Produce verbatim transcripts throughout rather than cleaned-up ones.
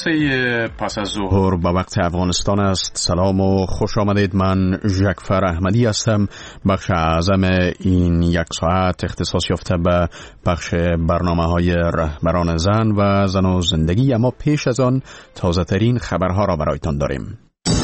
جلسه پس از ظهر به وقت افغانستان است. سلام و خوش آمدید. من ژکفر احمدی هستم. بخش اعظم این یک ساعت اختصاص یافته به بخش برنامه های رهبران زن و زن و زندگی، اما پیش از آن تازه ترین خبرها را برایتان داریم.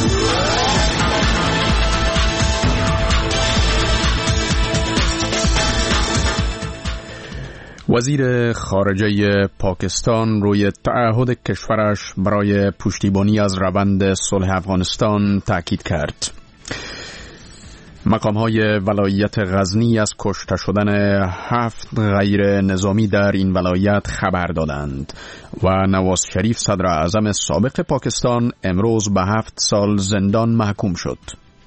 وزیر خارجه پاکستان روی تعهد کشورش برای پشتیبانی از روند صلح افغانستان تاکید کرد. مقام‌های ولایت غزنی از کشته شدن هفت غیر نظامی در این ولایت خبر دادند و نواز شریف صدر اعظم سابق پاکستان امروز به هفت سال زندان محکوم شد.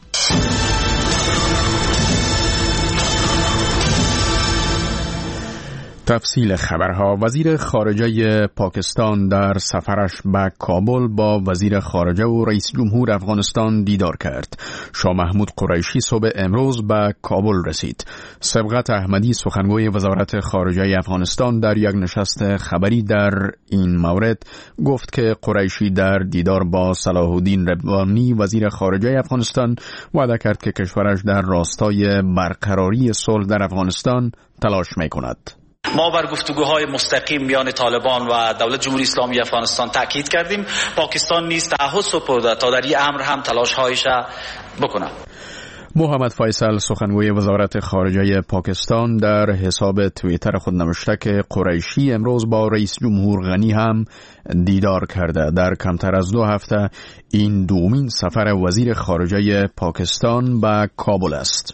تفصیل خبرها. وزیر خارجه پاکستان در سفرش به کابل با وزیر خارجه و رئیس جمهور افغانستان دیدار کرد. شاه محمود قریشی صبح امروز به کابل رسید. سبقت احمدی سخنگوی وزارت خارجه افغانستان در یک نشست خبری در این مورد گفت که قریشی در دیدار با صلاح الدین ربانی وزیر خارجه افغانستان وعده کرد که کشورش در راستای برقراری صلح در افغانستان تلاش می‌کند. ما بر گفتگوهای مستقیم میان طالبان و دولت جمهوری اسلامی افغانستان تاکید کردیم. پاکستان نیز تعهد سپرده تا در این امر هم تلاش‌هایش بکند. محمد فیصل سخنگوی وزارت خارجه پاکستان در حساب توییتر خود نوشته که قریشی امروز با رئیس جمهور غنی هم دیدار کرده. در کمتر از دو هفته این دومین سفر وزیر خارجه پاکستان به کابل است.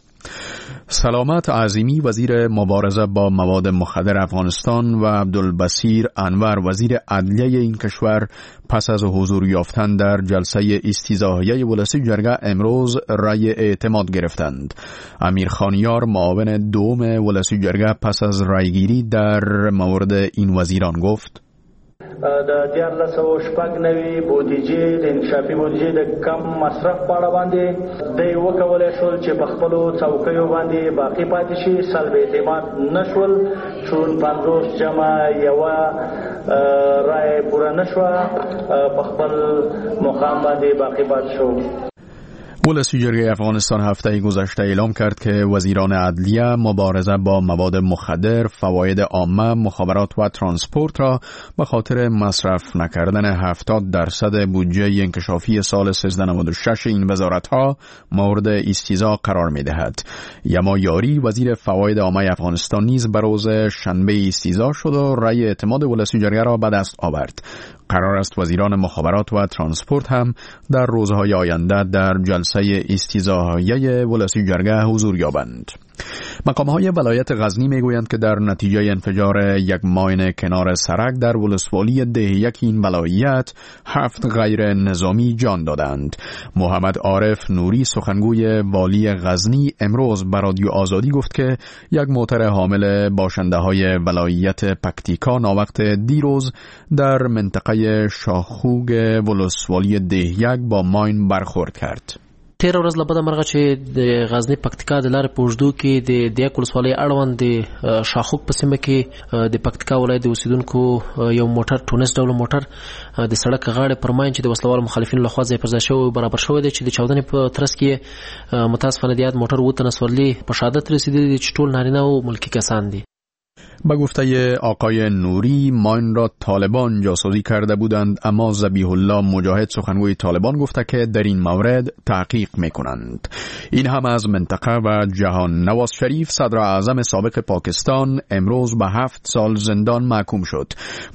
سلامت عظیمی وزیر مبارزه با مواد مخدر افغانستان و عبدالبصیر انور وزیر عدلیه این کشور پس از حضور یافتن در جلسه استیضاحیه ولسی جرگه امروز رأی اعتماد گرفتند. امیر خانیار معاون دوم ولسی جرگه پس از رأیگیری در مورد این وزیران گفت: د دیارلس او شپږ نوي بودیجې د انکشافي بودیجې د کم مصرف په اړه باندې د وکولای شول چې په خپلو څوکیو باندې باقي پاتې شي، سلب اعتماد نشول، چون پنځوس جمع یوه رای پوره نشوه، په خپل مقام باندې باقي پاتې شو. ولسی جرگه افغانستان هفته گذشته اعلام کرد که وزیران عدلیه، مبارزه با مواد مخدر، فواید عامه، مخابرات و ترانسپورت را به خاطر مصرف نکردن هفتاد درصد بودجه انکشافی سال سیزده نود و شش این وزارت‌ها مورد استیضاح قرار می‌دهد. یما یاری وزیر فواید عامه افغانستان نیز به روز شنبه استیضاح شد و رأی اعتماد ولسی جرگه را به دست آورد. قرار است وزیران مخابرات و ترانسپورت هم در روزهای آینده در جلسه استیضاحیه ولسی جرگه حضور یابند. مقام‌های ولایت غزنی میگویند که در نتیجه انفجار یک ماین کنار سرک در ولسوالی ده یک این ولایت هفت غیر نظامی جان دادند. محمد عارف نوری سخنگوی والی غزنی امروز به رادیو آزادی گفت که یک موتر حامل باشنده‌های ولایت پکتیکا ناوقت دیروز در منطقه شاخوگ ولسوالی ده یک با ماین برخورد کرد. تیر ورځ لبده مرغه چې د غزنی پکتیکا د لارې په اوږدو کې د دیک ولسوالۍ اړوند د شاخوک په سیمه کې د پکتیکا ولایت د اوسیدونکو یو موټر ټونس ډول موټر د سړک غاړې پر ماین چې د وسلوال مخالفینو لخوا ځای پر ځای شوی برابر شوی دی چې د چاودنې په ترڅ کې متاسفانه د یاد موټر اووه تنه سورلي په شهادت رسیدلي دي چې ټول نارینه او ملکی کسان دي. به گفته آقای نوری ماین را طالبان جاسوزی کرده بودند، اما ذبیح الله مجاهد سخنگوی طالبان گفته که در این مورد تحقیق میکنند. این هم از منطقه و جهان. نواز شریف صدر اعظم سابق پاکستان امروز به هفت سال زندان محکوم شد.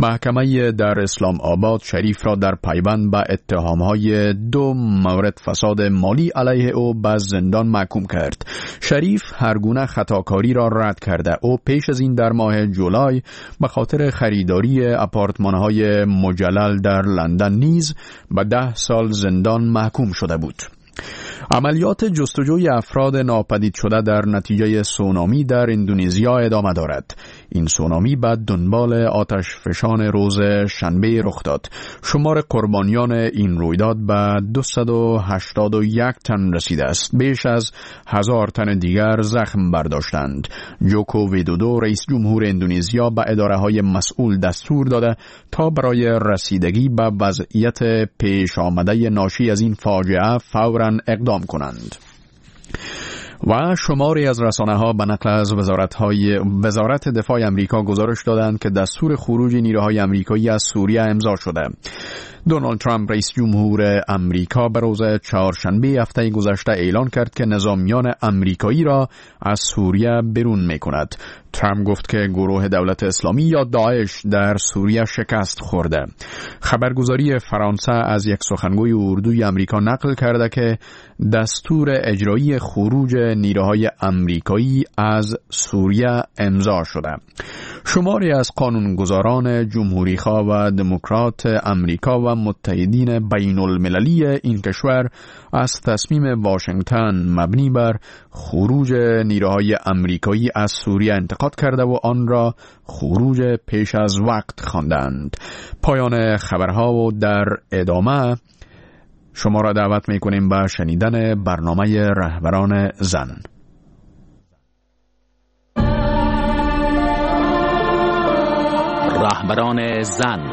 محکمه در اسلام آباد شریف را در پیوند به اتهامهای دو مورد فساد مالی علیه او به زندان محکوم کرد. شریف هر گونه خطاکاری را رد کرده. او پیش از این در ماه جولای به خاطر خریداری آپارتمان‌های مجلل در لندن نیز به ده سال زندان محکوم شده بود. عملیات جستجوی افراد ناپدید شده در نتیجه سونامی در اندونزیا ادامه دارد. این سونامی بعد دنبال آتش فشان روز شنبه رخ داد. شمار قربانیان این رویداد به دویست و هشتاد و یک تن رسیده است. بیش از هزار تن دیگر زخم برداشتند. جوکو ویدودو رئیس جمهور اندونزیا به اداره‌های مسئول دستور داده تا برای رسیدگی به وضعیت پیش آمده ناشی از این فاجعه فوراً اقدام کنند. و شماری از رسانه‌ها به نقل از وزارت‌های وزارت دفاع امریکا گزارش دادند که دستور خروج نیروهای امریکایی از سوریه امضا شده. دونالد ترامپ رئیس جمهور امریکا به روز چهارشنبه هفته گذشته اعلان کرد که نظامیان امریکایی را از سوریه بیرون می‌کند. ترامپ گفت که گروه دولت اسلامی یا داعش در سوریه شکست خورده. خبرگزاری فرانسه از یک سخنگوی اردوی امریکا نقل کرده که دستور اجرایی خروج نیروهای امریکایی از سوریه امضا شده. شماری از قانونگذاران جمهوری‌خواه و دموکرات امریکا و متحدین بین المللی این کشور از تصمیم واشنگتن مبنی بر خروج نیروهای امریکایی از سوریه انتقاد کرده و آن را خروج پیش از وقت خواندند. پایان خبرها و در ادامه شما را دعوت می‌کنیم به شنیدن برنامه رهبران زن. رهبران زن.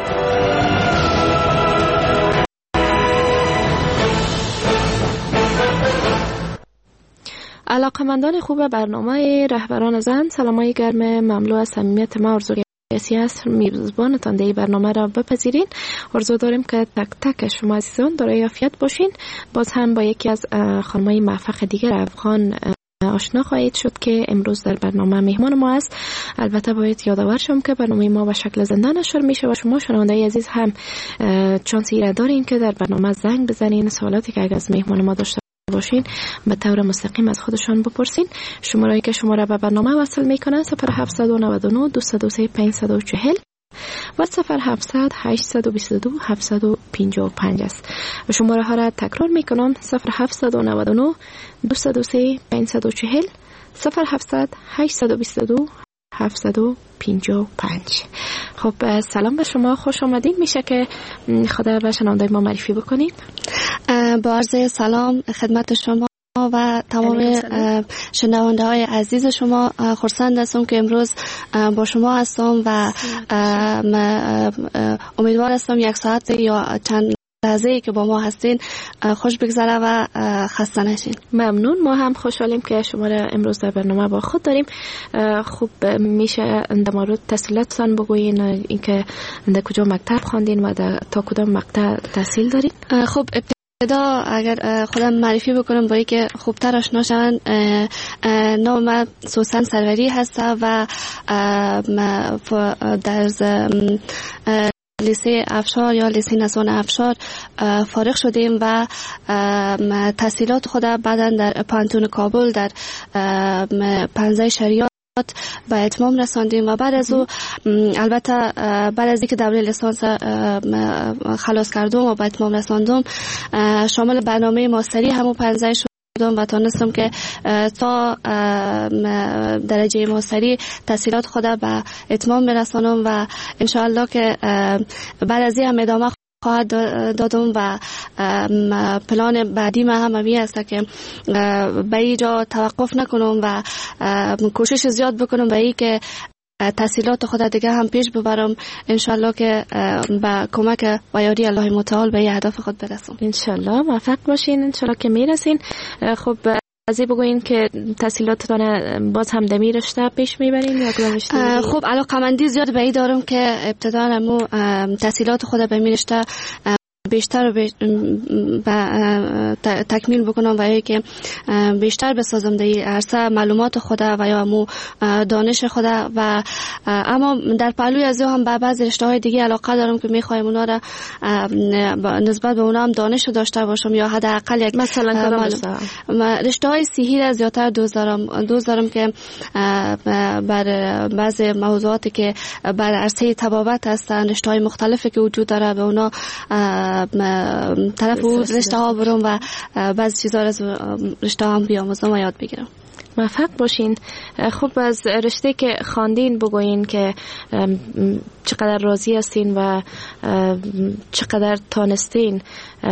علاقمندان خوب برنامه رهبران زن، سلامای گرم مملو از صمیمیت ما آرزو کسی است میزبانتان در این برنامه را بپذیرین. آرزو داریم که تک تک شما عزیزان دارای عافیت باشین. باز هم با یکی از خانمای موفق دیگر افغان آشنا خواهید شد که امروز در برنامه مهمان ما است. البته باید یادآور شم که برنامه ما به شکل زنده نشر میشه و شما شنوندگان عزیز هم چانسی را دارین که در برنامه زنگ بزنین، سوالاتی که اگر از مهمان ما داشته باشین به طور مستقیم از خودشان بپرسین. شماره‌ای که شما را به برنامه وصل میکنن صفر هفت نه نه دویست و دو سه پانصد و چهل و صفر هفتصد هشتصد و بیست و دو هفتصد و پنجاه و پنج است. شماره ها را تکرار میکنم: صفر هفت نه نه دویست و دو سه پانصد و چهل، صفر هفتصد هشتصد و بیست و دو هفتصد و پنجاه و پنج. خب سلام به شما، خوش آمدین. میشه که خدا به شنوندگان ما معرفی بکنید؟ با عرض سلام خدمت شما و تمام شنونده های عزیز شما. خرسند هستم که امروز با شما هستم و امیدوار هستم یک ساعت یا چند لحظه‌ای که با ما هستین خوش بگذره و خسته نشین. ممنون. ما هم خوشحالیم که شما را امروز در برنامه با خود داریم. خوب میشه در مورد تحصیلاتتان بگوین، اینکه در کجا مکتب خواندین و تا کدام مقطع تحصیل دارین؟ خب ابتدا اگر خودم معرفی بکنم با اینکه خوبتر آشنا شون، نام من سوسن سروری هست و در لیسه افشار یا لیسه نسان افشار فارغ شدیم و تحصیلات خود بعدا در پانتون کابل در پنزه شریعت به اتمام رساندیم و بعد از او البته بعد از اینکه دوره لیسانس خلاص کردم و به اتمام رساندم شامل برنامه ماستری همون پنزه شد و تانستم که تا درجه ماستری تحصیلات خود به اتمام برسانم و انشاءالله که بعد از این هم ادامه خواهد دادم و پلان بعدی ما هم همی است که به اینجا توقف نکنم و کوشش زیاد بکنم به این که تحصیلات خود دیگه هم پیش ببرم، انشالله که با کمک و یاری الله متعال به هدف خود برسم. انشالله موفق باشین، انشالله که میرسین. خب از این بگوین که تحصیلاتتان باز هم دمی رشته پیش میبرین یا کدام رشته؟ خب علاقه‌مندی زیاد به این دارم که ابتدا همو تحصیلات خود به می رشته بیشتر رو تکمیل بکنم و یا که بیشتر بسازم در عرصه معلومات خود و یا مو دانش خود و اما در پهلوی از هم به بعض رشته های دیگه علاقه دارم که میخوایم اونا را نسبت به اونا هم دانش داشته باشم یا حداقل یک مثلا رشته های صحی را زیادتر دوست دارم دوست دارم که بر بعض موضوعاتی که بر عرصه طبابت هستن، رشته های مختلفی که وجود داره به اونا طرف او رشته ها برم و بعضی چیزا از رشته هم بیاموزم و یاد بگیرم. موفق باشین. خوب از رشته که خواندین بگوین که چقدر راضی هستین و چقدر تانستین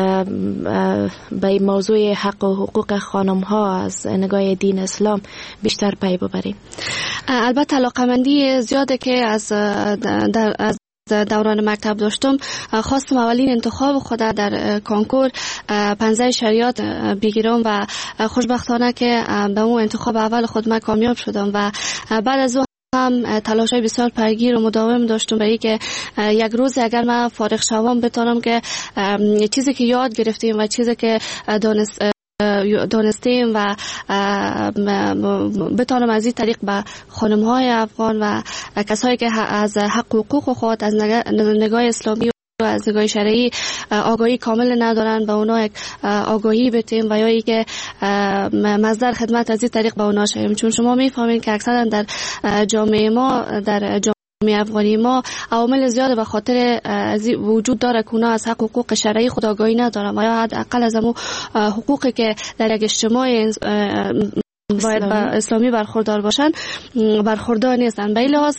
به موضوع حق و حقوق خانم ها از نگاه دین اسلام بیشتر پی ببرین. البته علاقمندی زیاده که از در از دوران مکتب داشتم. خواستم اولین انتخاب خود در کنکور پنزه شریعت بگیرم و خوشبختانه که به اون انتخاب اول خود من کامیاب شدم و بعد از اون هم تلاشای بسیار پیگیر و مداوم داشتم برای که یک روز اگر من فارغ شوم بتونم که چیزی که یاد گرفتیم و چیزی که دانست دانستیم و بتانم از این طریق به خانم‌های افغان و کسایی که از حق و حقوق خود از نگاه اسلامی و از نگاه شرعی آگاهی کامل ندارن به اونا یک آگاهی بتیم و یا ای که مصدر خدمت از این طریق به اونا شویم. چون شما میفهمین که اکثرا در جامعه ما در جامعه افغانی ما عوامل زیاده به خاطر وجود داره که اونا از حق حقوق شرعی خود آگاهی ندارن و یا حداقل از همون حقوقی که در یک اجتماع باید با اسلامی برخوردار باشن برخوردار نیستن. به این لحاظ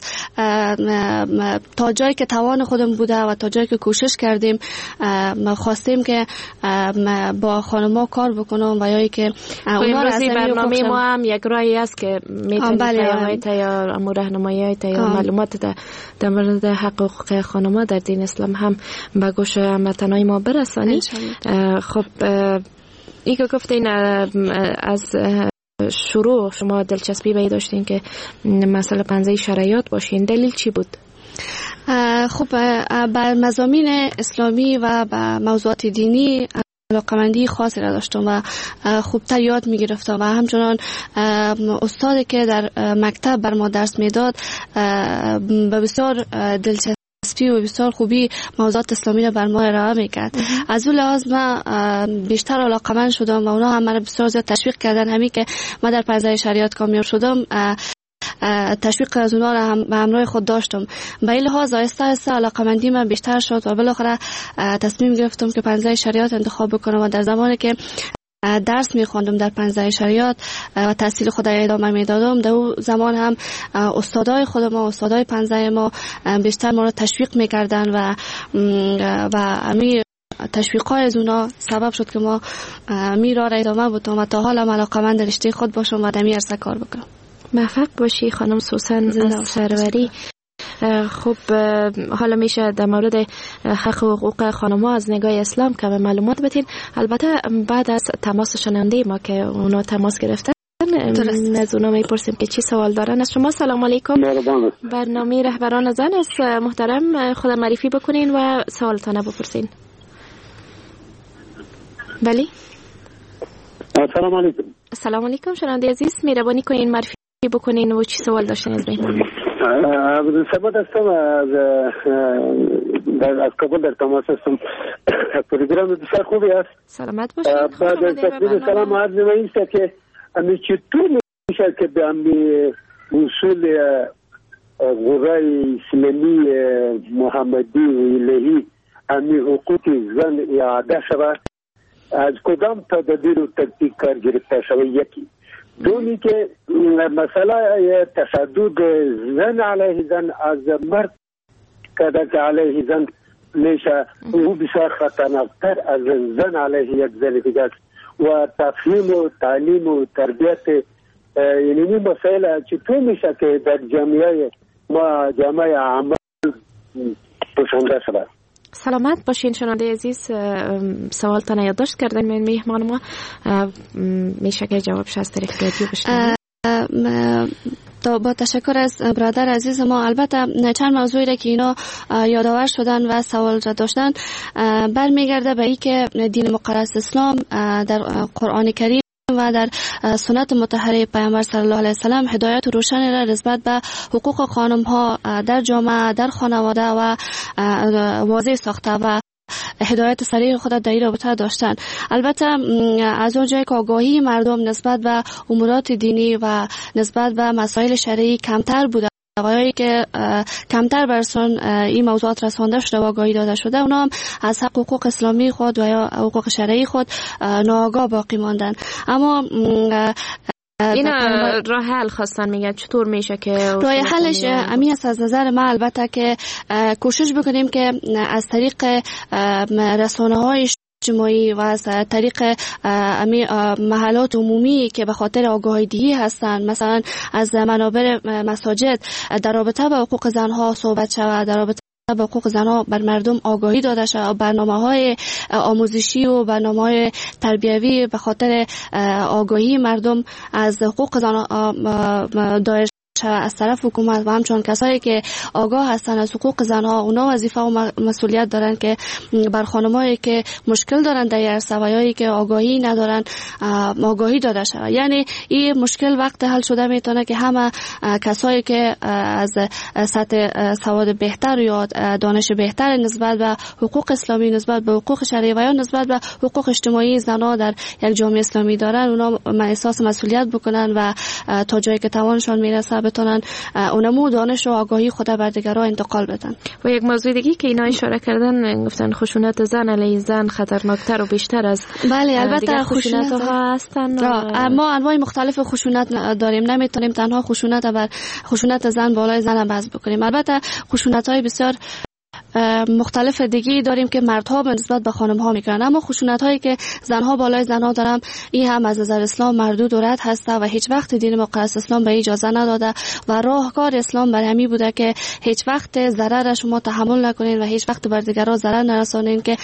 تا جایی که توان خودم بوده و تا جایی که کوشش کردیم خواستیم که با خانم‌ها کار بکنم و یا که اونا را برنامه ما هم یک راهی است که میتونید پیام‌های یا امور راهنمایی یا معلومات در مورد حق و حقوق خانم‌ها در دین اسلام هم به گوش هموطنان ما برسانید. خب این که گفتین از شروع شما دلچسبی به داشتین که مسئله پنزه شرایط باشین، دلیل چی بود؟ خب بر مضامین اسلامی و به موضوعات دینی علاقمندی خاصی را داشتم و خوبتر یاد می گرفتم و همچنان استادی که در مکتب بر ما درس میداد به بسیار دلچسبی و بسیار خوبی موضوعات اسلامی را بر ما ارائه میکرد. از اون لحاظ من بیشتر علاقمند شدم و اونا هم مرا بسیار زیاد تشویق کردن. همین که من در پنزه شریعت کامیاب شدم تشویق از اونا را هم به همراه خود داشتم. به این لحاظ آهسته آهسته علاقمندی من بیشتر شد و بالاخره تصمیم گرفتم که پنزه شریعت انتخاب بکنم و در زمانی که درس میخواندم در پنزه شریعت و تحصیل خود را ادامه میدادم در اون زمان هم استادای خود ما استادای پنزه ما بیشتر ما را تشویق میکردن و و همین تشویقای از اونا سبب شد که ما می را ادامه بدم و تا حالا علاقه‌مند رشته خود باشم و در این عرصه کار بکنم. موفق باشی خانم سوسن سروری. خب حالا میشه در مورد حق و حقوق خانم‌ها از نگاه اسلام کم معلومات بدین. البته بعد از تماس شنونده ما که اونا تماس گرفتن از اونا میپرسیم که چی سوال دارن از شما. سلام علیکم. برنامه رهبران زن است. محترم خود معرفی بکنین و سوالتان بپرسین. بله. سلام علیکم. سلام علیکم شنونده عزیز، مهربانی کنین معرفی بکنین و چی سوال داشتین از مهمان؟ سبت هستم از از کابل در تماس هستم. پروگرام بسیار خوبی است. سلامت باشید. بعد از تقدیم سلام عرض می است که امی چطور میشه که به امی اصول قرآن اسلامی محمدی و الهی امی حقوق زن اعاده شود، از کدام تدابیر و تکتیک کار گرفته شود؟ یکی دومی که مسئله تشدد زن علیه زن از مرد که علیه زن میشه او بسیار خطرناکتر از زن علیه یک زن دیگه است و تفهیم و تعلیم و تربیت یعنی این مسائل چطور میشه که در جامعه ما جامعه عمل پوشانده شود؟ سلامت باشین شنونده عزیز، سوالتان یادداشت کردن من میهمان ما میشه که جوابش از طریق رادیو بشنوید. با تشکر از برادر عزیز ما. البته چند موضوعی را که اینا یادآور شدن و سوال را داشتن برمیگرده به این که دین مقدس اسلام در قرآن کریم و در سنت مطهره پیامبر صلی الله علیه و سلم هدایت روشنی را نسبت به حقوق خانم ها در جامعه در خانواده و واضح ساخته و هدایت صریح خود در این رابطه داشتن. البته از اون جایی که آگاهی مردم نسبت به امورات دینی و نسبت به مسائل شرعی کمتر بوده محتوایی که کمتر برسون این موضوعات رسانده شده و آگاهی داده شده، اونا هم از حق حقوق اسلامی خود و یا حقوق شرعی خود ناآگاه باقی ماندن. اما این راه حل خواستن میگه چطور میشه که راه حلش امی است از نظر ما البته که کوشش بکنیم که از طریق رسانه های اجتماعی و از طریق امی محلات عمومی که به خاطر آگاهی دهی هستند، مثلا از منابر مساجد در رابطه با حقوق زنها صحبت شود، در رابطه با حقوق زنها بر مردم آگاهی داده شود، برنامه‌های آموزشی و برنامه‌های تربیوی به خاطر آگاهی مردم از حقوق زنها دایر از طرف حکومت و همچون کسایی که آگاه هستن از حقوق زنها، اونا وظیفه و مسئولیت دارن که بر خانمایی که مشکل دارن در عرصه و یایی که آگاهی ندارن آگاهی داده شود. یعنی این مشکل وقت حل شده میتونه که همه کسایی که از سطح سواد بهتر یا دانش بهتر نسبت به حقوق اسلامی، نسبت به حقوق شرعی و یا نسبت به حقوق اجتماعی زنها در یک جامعه اسلامی دارن، اونا احساس مسئولیت بکنن و تا جایی که توانشان میرسه بتونن اونمو دانش و آگاهی خود بر دیگران انتقال بدن. و یک موضوع دیگه که اینا اشاره کردن، گفتن خشونت زن علیه زن خطرناکتر و بیشتر از بله البته خشونت ها هستن. ما انواع مختلف خشونت داریم، نمیتونیم تنها خشونت بر خشونت زن بالای زن بحث بکنیم. البته خشونت های بسیار مختلف دیگه داریم که مردها به نسبت به خانم ها میکنن، اما خشونت هایی که زنها بالای زنها دارن این هم از نظر اسلام مردود و رد هسته و هیچ وقت دین مقدس اسلام به اجازه نداده و راهکار اسلام بر همین بوده که هیچ وقت ضرر شما تحمل نکنین و هیچ وقت بر دیگران ضرر نرسانین، که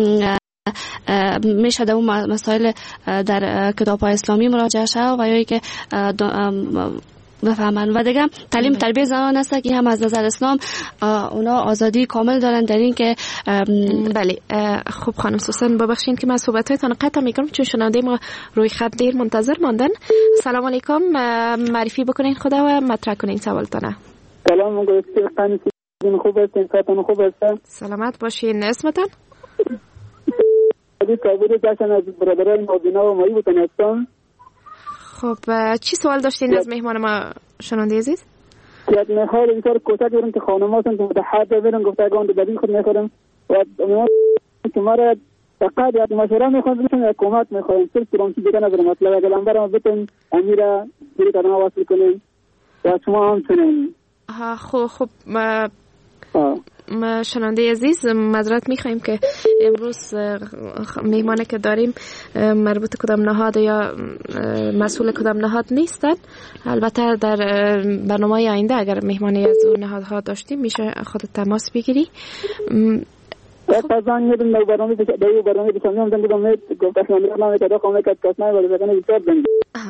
میشه در اون مسائل در کتاب های اسلامی مراجعه شد و یا که بفهمن. و دیگه تعلیم تربیت زنان است که هم از نظر اسلام اونا آزادی کامل دارن در این که بله. خب خانم سوسن ببخشید که من صحبتاتون قطع میکنم چون شنونده ما روی خط دیر منتظر ماندن. سلام علیکم، معرفی بکنین خدا و مطرح کنین سوالتونه. سلام علیکم، خوب هستین؟ صحتون خوب است؟ سلامت باشین. اسمتون؟ علی کابوری جشن از برادران مبینا و مایی بودن هستم. خب چی سوال داشتین از مهمان ما شنونده عزیز؟ یک نهار اینطور کوچک برم که خانماتون که متحد برن گفتگان دو بدین خود میخورم و امیمان که مرا فقط یک مشوره میخوام بشن یک کمک میخوام صرف ترانسی دیگه ندارم. مطلب اگر لنبرم بتون امیره دیگه کدام واصل کنیم و شما هم چنین. خب خب ما شنونده عزیز معذرت میخوایم که امروز مهمانی که داریم مربوط کدام نهاد یا مسئول کدام نهاد نیستن. البته در برنامه آینده اگر مهمانی از اون نهادها داشتیم میشه خود تماس بگیری. خب میدونم در برنامه در برنامه بسامی هم زنگی دامید گفتش نمیرم نمیده که خواهمه که کسنای ولی بکنه بسیار زنگی.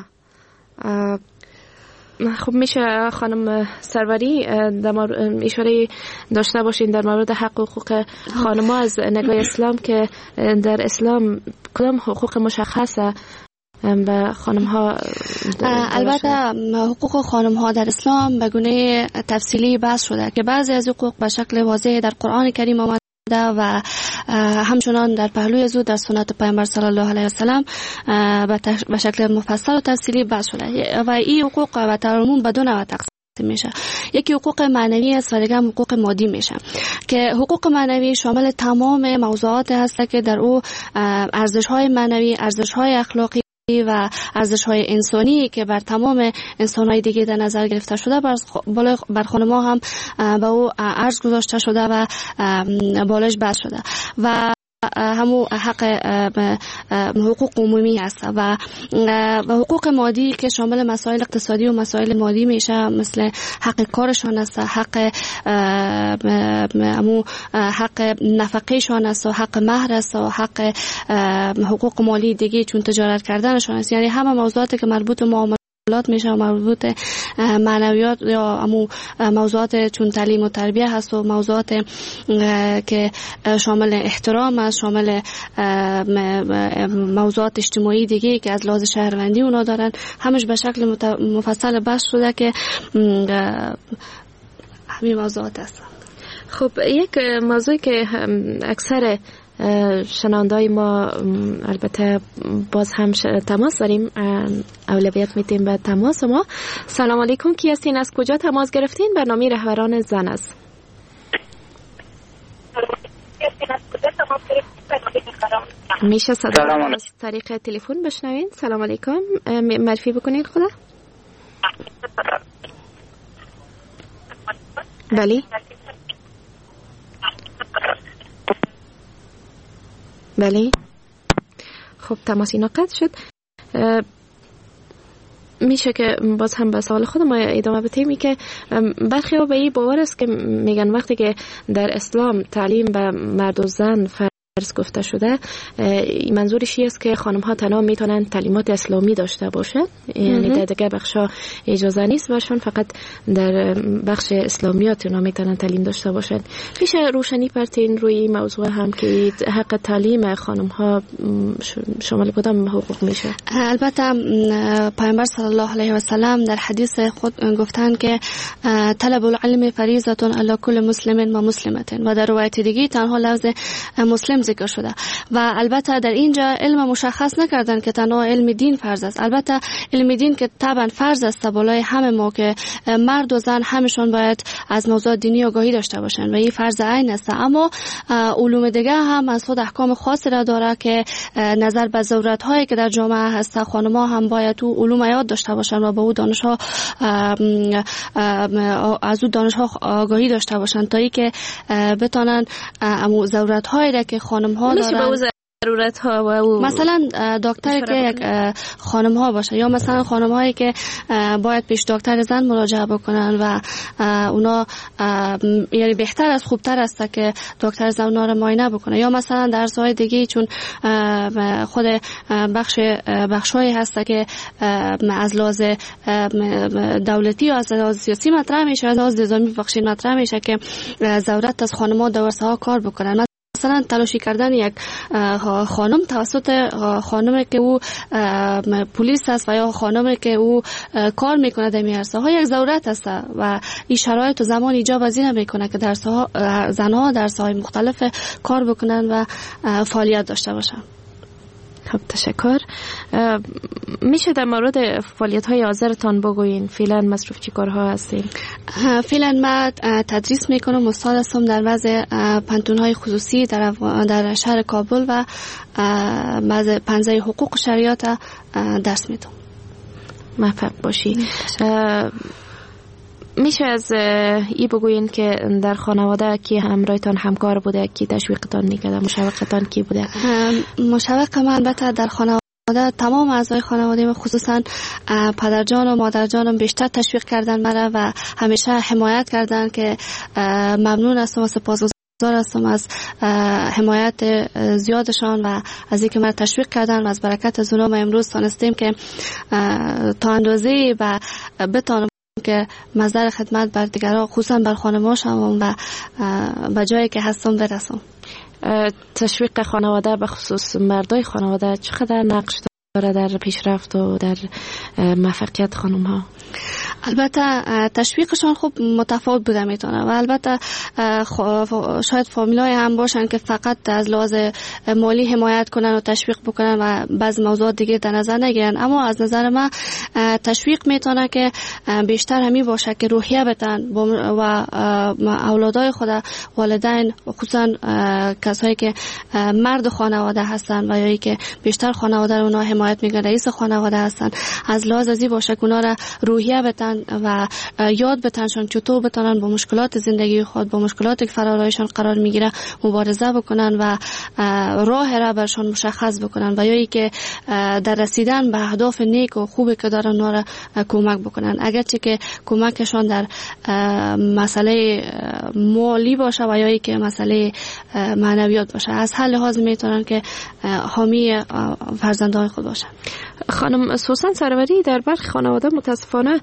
خب میشه خانم سروری در اشاره داشته باشین در مورد حق و حقوق خانم‌ها از نگاه اسلام که در اسلام کدام حقوق مشخصه به خانم‌ها؟ البته حقوق خانم‌ها در اسلام به گونه تفصیلی بحث شده که بعضی از حقوق به شکل واضح در قرآن کریم آمده و همچنان در پهلوی از او در سنت پیامبر صلی الله علیه و سلم به شکل مفصل و تفصیلی بحث شده و این حقوق به طور عموم به دو نوع تقسیم میشه. یکی حقوق معنوی است و دیگه حقوق مادی میشه که حقوق معنوی شامل تمام موضوعات هست که در او ارزش‌های معنوی، ارزش‌های اخلاقی و ارزش‌های انسانی که بر تمام انسان‌های دیگه در نظر گرفته شده بر خانم‌ها هم به او ارز گذاشته شده و بالش بحث شده و همو حق حقوق عمومی هست و حقوق مادی که شامل مسائل اقتصادی و مسائل مادی میشه، مثل حق کارشان است، حق همو حق نفقهشان است و حق مهر است و حق حقوق مالی دیگه چون تجارت کردنشان است. یعنی همه موضوعاتی که مربوط به میشه و مربوط معنویات یا همو موضوعات چون تعلیم و تربیه هست و موضوعات که شامل احترام است، شامل موضوعات اجتماعی دیگه که از لحاظ شهروندی اونا دارن، همش به شکل مفصل بحث شده که همین موضوعات هست. خب یک موضوعی که اکثر شنوندای ما البته باز هم تماس داریم، اولویت میتیم به تماس ما. سلام علیکم، کی هستین؟ از کجا تماس گرفتین؟ برنامه رهبران زن است. میشه صدا از طریق تلفن بشنوین؟ سلام علیکم، معرفی بکنین خدا. بله بله خب تماس اینا قطع شد. میشه که باز هم به سوال خود ما ادامه بدیم که برخی ها به این باور است که میگن وقتی که در اسلام تعلیم به مرد و زن فرض گفته شده، منظورش است که خانم ها تنها میتونن تعلیمات اسلامی داشته باشن، یعنی در دیگه بخش ها اجازه نیست باشن، فقط در بخش اسلامیات اونا میتونن تعلیم داشته باشن. میشه روشنی پرتین روی این موضوع هم که حق تعلیم خانم ها شامل کدام حقوق میشه؟ البته پیامبر صلی الله علیه و سلم در حدیث خود گفتن که طلب العلم فریضه علی کل مسلم و مسلمه، و در روایت دیگه تنها لفظ مسلم ذکر شده. و البته در اینجا علم مشخص نکردن که تنها علم دین فرض است. البته علم دین که طبعا فرض است بالای همه ما که مرد و زن همشون باید از موضوع دینی آگاهی داشته باشن و این فرض عین است. اما علوم دیگه هم از خود احکام خاصی را داره که نظر به ضرورت هایی که در جامعه هست، خانم‌ها هم باید تو علوم یاد داشته باشن و با او دانش ها از او دانش ها آگاهی داشته باشن تا اینکه بتونن امو ضرورت هایی را که خانم ها دارن، ضرورت ها و او مثلا دکتری که یک خانم ها باشه، یا مثلا خانم هایی که باید پیش دکتر زن مراجعه بکنن و اونا یعنی بهتر از خوبتر است که دکتر زن اونا رو معاینه بکنه، یا مثلا درس های دیگه چون خود بخش بخش هایی هست که از لحاظ دولتی و از لحاظ سیاسی مطرح میشه، از لحاظ نظامی بخشی مطرح میشه که ضرورت از خانم ها در ها کار بکنن. مثلا تلاشی کردن یک خانم توسط خانمی که او پلیس است و یا خانمی که او کار میکنه در میارسه ها یک ضرورت است و این شرایط و زمان ایجاب از این میکنه که زنها در ساحات مختلف کار بکنن و فعالیت داشته باشن. خب تشکر. میشه در مورد فعالیت های حاضرتان بگوین؟ فعلا مصروف چی کارها هستین؟ فعلا من تدریس میکنم، استاد هستم در وضع پانتون های خصوصی در در شهر کابل و بعض پنزه حقوق شریعت درس میدم. موفق باشی. میشه از ای بگوین که در خانواده کی همراهتان همکار بوده، کی تشویقتان میکرده، مشوقتان کی بوده؟ مشوق من البته در خانواده تمام اعضای خانواده من، خصوصا پدرجان و مادرجانم بیشتر تشویق کردن مرا و همیشه حمایت کردن که ممنون هستم و سپاسگزار هستم از حمایت زیادشان و از اینکه من تشویق کردن و از برکت از اونا ما امروز تانستیم که تا اندازه‌ای و بتانم که مظهر خدمت بر دیگران خصوصا بر خانم‌ها شوم و به جایی که هستم برسم. تشویق خانواده به خصوص مردای خانواده چقدر نقش داره در پیشرفت و در موفقیت خانم‌ها؟ البته تشویقشان خوب متفاوت بوده میتونه و البته شاید فامیلای هم باشن که فقط از لحاظ مالی حمایت کنن و تشویق بکنن و بعض موضوعات دیگه در نظر نگیرن، اما از نظر من تشویق میتونه که بیشتر همی باشه که روحیه بدن و اولادای خود، والدین، خصوصا کسایی که مرد خانواده هستن و یا که بیشتر خانواده رو اونا حمایت میکنن، رئیس خانواده هستن، از لحاظ ازی باشه که اونا را روحیه بدن و یاد بتنشون چطور بتونن با مشکلات زندگی خود، با مشکلاتی که فرارایشان قرار میگیره مبارزه بکنن و راه را برشان مشخص بکنن و یا ای که در رسیدن به اهداف نیک و خوبی که دارن اونا را کمک بکنن، اگرچه که کمکشان در مسئله مالی باشه و یا ای که مسئله معنویات باشه، از هر لحاظ میتونن که حامی فرزندان خود باشن. خانم سوسن سروری، در برخی خانواده متاسفانه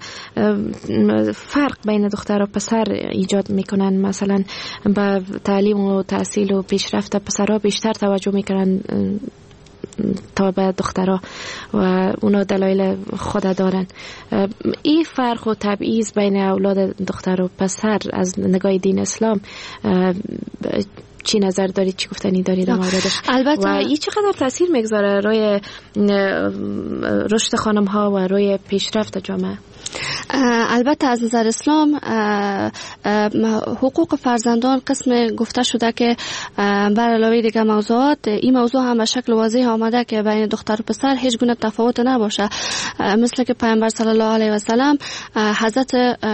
فرق بین دختر و پسر ایجاد میکنن، مثلا به تعلیم و تحصیل و پیشرفت پسرها بیشتر توجه میکنن تا به دخترها و اونا دلایل خود دارن. این فرق و تبعیض بین اولاد دختر و پسر از نگاه دین اسلام چی نظر دارید، چی گفتنی دارید در موردش؟ البته و این چقدر تاثیر میگذاره روی رشد خانم ها و روی پیشرفت جامعه؟ البته از نظر اسلام حقوق فرزندان قسم گفته شده که بر علاوه دیگه موضوعات این موضوع هم به شکل واضح آمده که بین دختر و پسر هیچ گونه تفاوت نباشه، مثل که پیامبر صلی الله علیه و سلم حضرت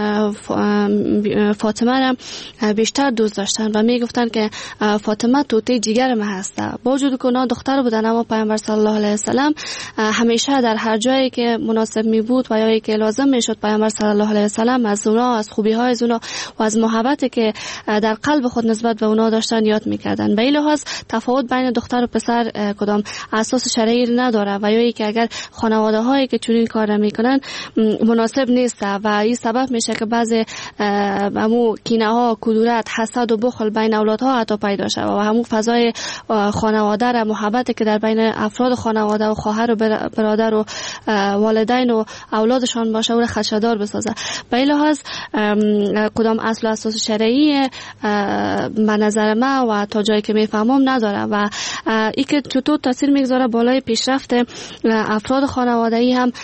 فاطمه را بیشتر دوست داشتن و می گفتن که فاطمه توتی جگر ما هست. با وجود که اونا دختر بودن اما پیامبر صلی الله علیه و سلم همیشه در هر جایی که مناسب می بود و یا که لازم می شد پیامبر صلی الله علیه و سلم از اونا، از خوبی های اونا و از محبتی که در قلب خود نسبت به اونا داشتن یاد میکردن. به این لحاظ تفاوت بین دختر و پسر کدام اساس شرعی نداره و یا که اگر خانواده هایی که چنین کار میکنن مناسب نیست و این سبب میشه که بعضی همو کینه ها، کدورت، حسد و بخل بین اولادها حتی پیدا شود و همو فضای خانواده را، محبتی که در بین افراد خانواده و خواهر و برادر و والدین و اولادشان باشه و خدشه‌دار بسازه. به این لحاظ کدام اصل و اساس شرعی به نظر من و تا جایی که میفهمم نداره و ای که چطور تاثیر میگذاره بالای پیشرفت افراد خانواده‌ای هم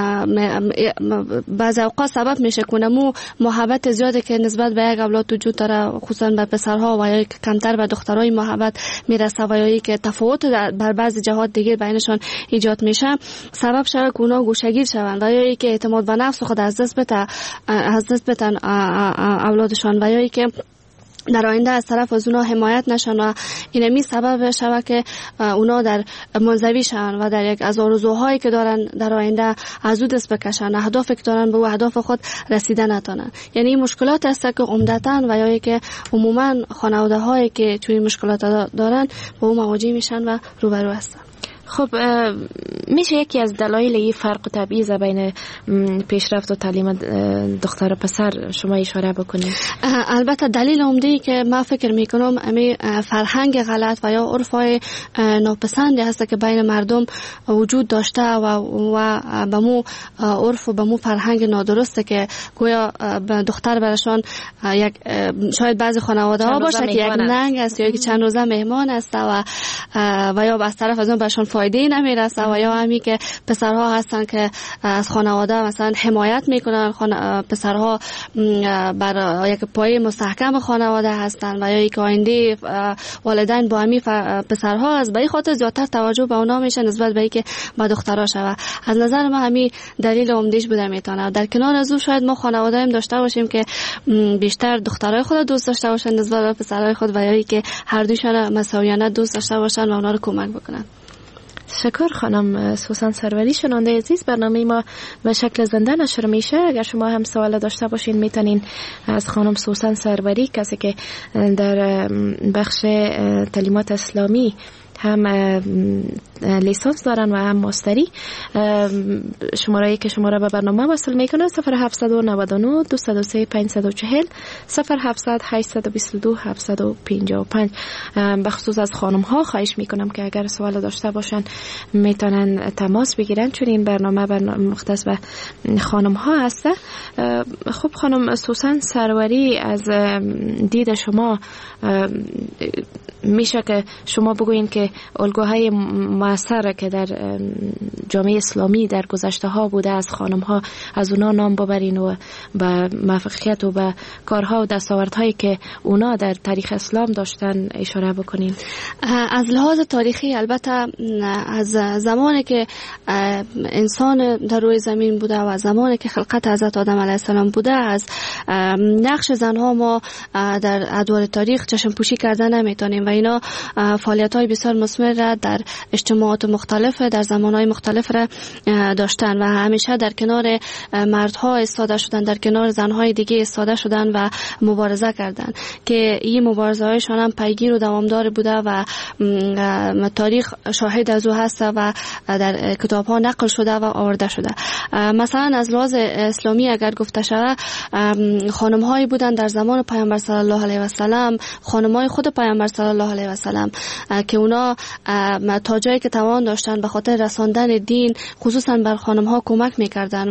بعضی اوقات سبب میشه که مو محبت زیاده که نسبت به یک اولاد وجود داره، خصوصا به پسرها و یا کمتر به دخترای محبت میرسه و یا که تفاوت بر بعضی جهات دیگه بینشون ایجاد میشه، سبب شده که اونا گوشه‌گیر شون و یا که اعتماد به نفس خود از دست بده از دست بدن اولادشان و یا که در آینده از طرف از اونا حمایت نشن و اینمی سبب شود که اونا در منزوی شن و در یک از آرزوهایی که دارن در آینده از او دست بکشن، اهدافی که دارن به او اهداف خود رسیده نتونن. یعنی این مشکلات است که عمدتاً و یا که عموما خانواده هایی که توی مشکلات دارن با او مواجه میشن و روبرو هستن. خب میشه یکی از دلایل این فرق و تبعیض بین پیشرفت و تعلیم دختر و پسر شما اشاره بکنید؟ البته دلیل عمده‌ای که من فکر میکنم امی فرهنگ غلط و یا عرفای ناپسندی هست که بین مردم وجود داشته و و به مو عرف و به مو فرهنگ نادرسته که گویا دختر براشون یک شاید بعضی خانواده ها باشه که یک ننگ است یا که چند روزه مهمان است و و یا از طرف از اون براشون فایده نمیرسه و یا همی که پسرها هستن که از خانواده مثلا حمایت میکنن، پسرها بر یک پایه مستحکم خانواده هستن و یا یک آینده والدین با همی پسرها از به این خاطر زیادتر توجه به اونا میشه نسبت به اینکه با دخترها شوه. از نظر من همین دلیل عمدهش بوده میتونه. در کنار از اون شاید ما خانواده هم داشته باشیم که بیشتر دخترای خود دوست داشته باشن نسبت به پسرای خود و یا اینکه هر دوشون مساویانه دوست داشته باشن و اونا رو کمک بکنن. شکر خانم سوسن سروری. شنونده عزیز، برنامه ما به شکل زنده نشر میشه. اگر شما هم سوال داشته باشین میتونین از خانم سوسن سروری، کسی که در بخش تعلیمات اسلامی هم لیسانس دارن و هم ماستری، شماره که شما را به برنامه وصل میکنه صفر هفت نه نه دو صفر سه پنج چهار صفر صفر هفت هشت دو دو هفت پنج پنج. به خصوص از خانم ها خواهش میکنم که اگر سوال داشته باشن میتونن تماس بگیرن، چون این برنامه برنامه مختص به خانم ها هسته. خب خانم سوسن سروری، از دید شما میشه که شما بگوین که الگوهای موثر که در جامعه اسلامی در گذشته ها بوده از خانم ها، از اونا نام ببرین و به موفقیت و به کارها و دستاوردهایی که اونا در تاریخ اسلام داشتن اشاره بکنین. از لحاظ تاریخی البته از زمانی که انسان در روی زمین بوده و زمانی که خلقت حضرت آدم علیه السلام بوده، از نقش زنها ما در ادوار تاریخ چشم پوشی کردن نمیتونیم و اینا فعالیت های بسیار مثمر را در اجتماعات مختلف در زمانهای مختلف را داشتن و همیشه در کنار مردها ایستاده شدن، در کنار زنهای دیگه ایستاده شدن و مبارزه کردن که این مبارزه هایشان هم پیگیر و دوامدار بوده و تاریخ شاهد از او هست و در کتاب ها نقل شده و آورده شده. مثلا از لحاظ اسلامی اگر گفته شود، خانم هایی بودن در زمان پیامبر صلی الله علیه و سلم، خانم های خود پیامبر صلی الله علیه و سلم که اونا تا جایی که توان داشتن به خاطر رساندن دین خصوصا بر خانم ها کمک میکردن و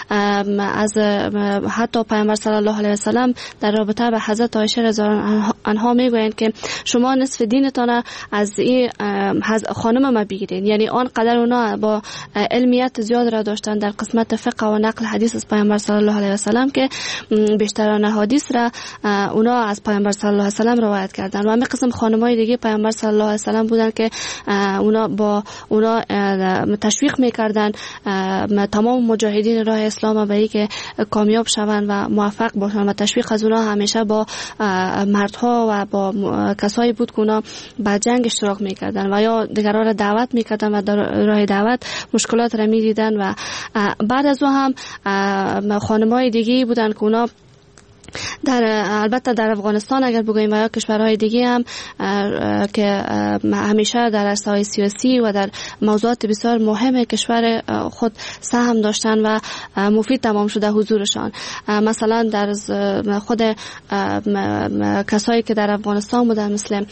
از حتی پیامبر صلی الله علیه و سلم در رابطه به حضرت عایشه رضی الله عنها میگویند که شما نصف دینتان از این خانم ما بگیرید. یعنی آن قدر اونا با علمیت زیاد را داشتن در قسمت فقه و نقل حدیث از پیامبر صلی الله علیه و سلم که بیشتران حدیث را اونا از پیامبر صلی الله علیه و سلم روایت کردن. و همین قسم خانمای دیگه پیامبر صلی الله علیه و سلم بودن که اونا با اونا تشویق میکردن تمام مجاهدین راه اسلام به اینکه کامیاب شوند و موفق باشند و تشویق از اونا همیشه با مردها و با کسایی بود که اونا با جنگ اشتراک میکردن و یا دیگران را دعوت میکردن و در راه دعوت مشکلات را میدیدن. و بعد از او هم خانمای دیگه بودن که اونا در البته در افغانستان اگر بگوییم و یا کشورهای دیگه هم که همیشه در عرصه‌های سیاسی و در موضوعات بسیار مهم کشور خود سهم داشتن و مفید تمام شده حضورشان. مثلا در خود کسایی که در افغانستان بودن مثل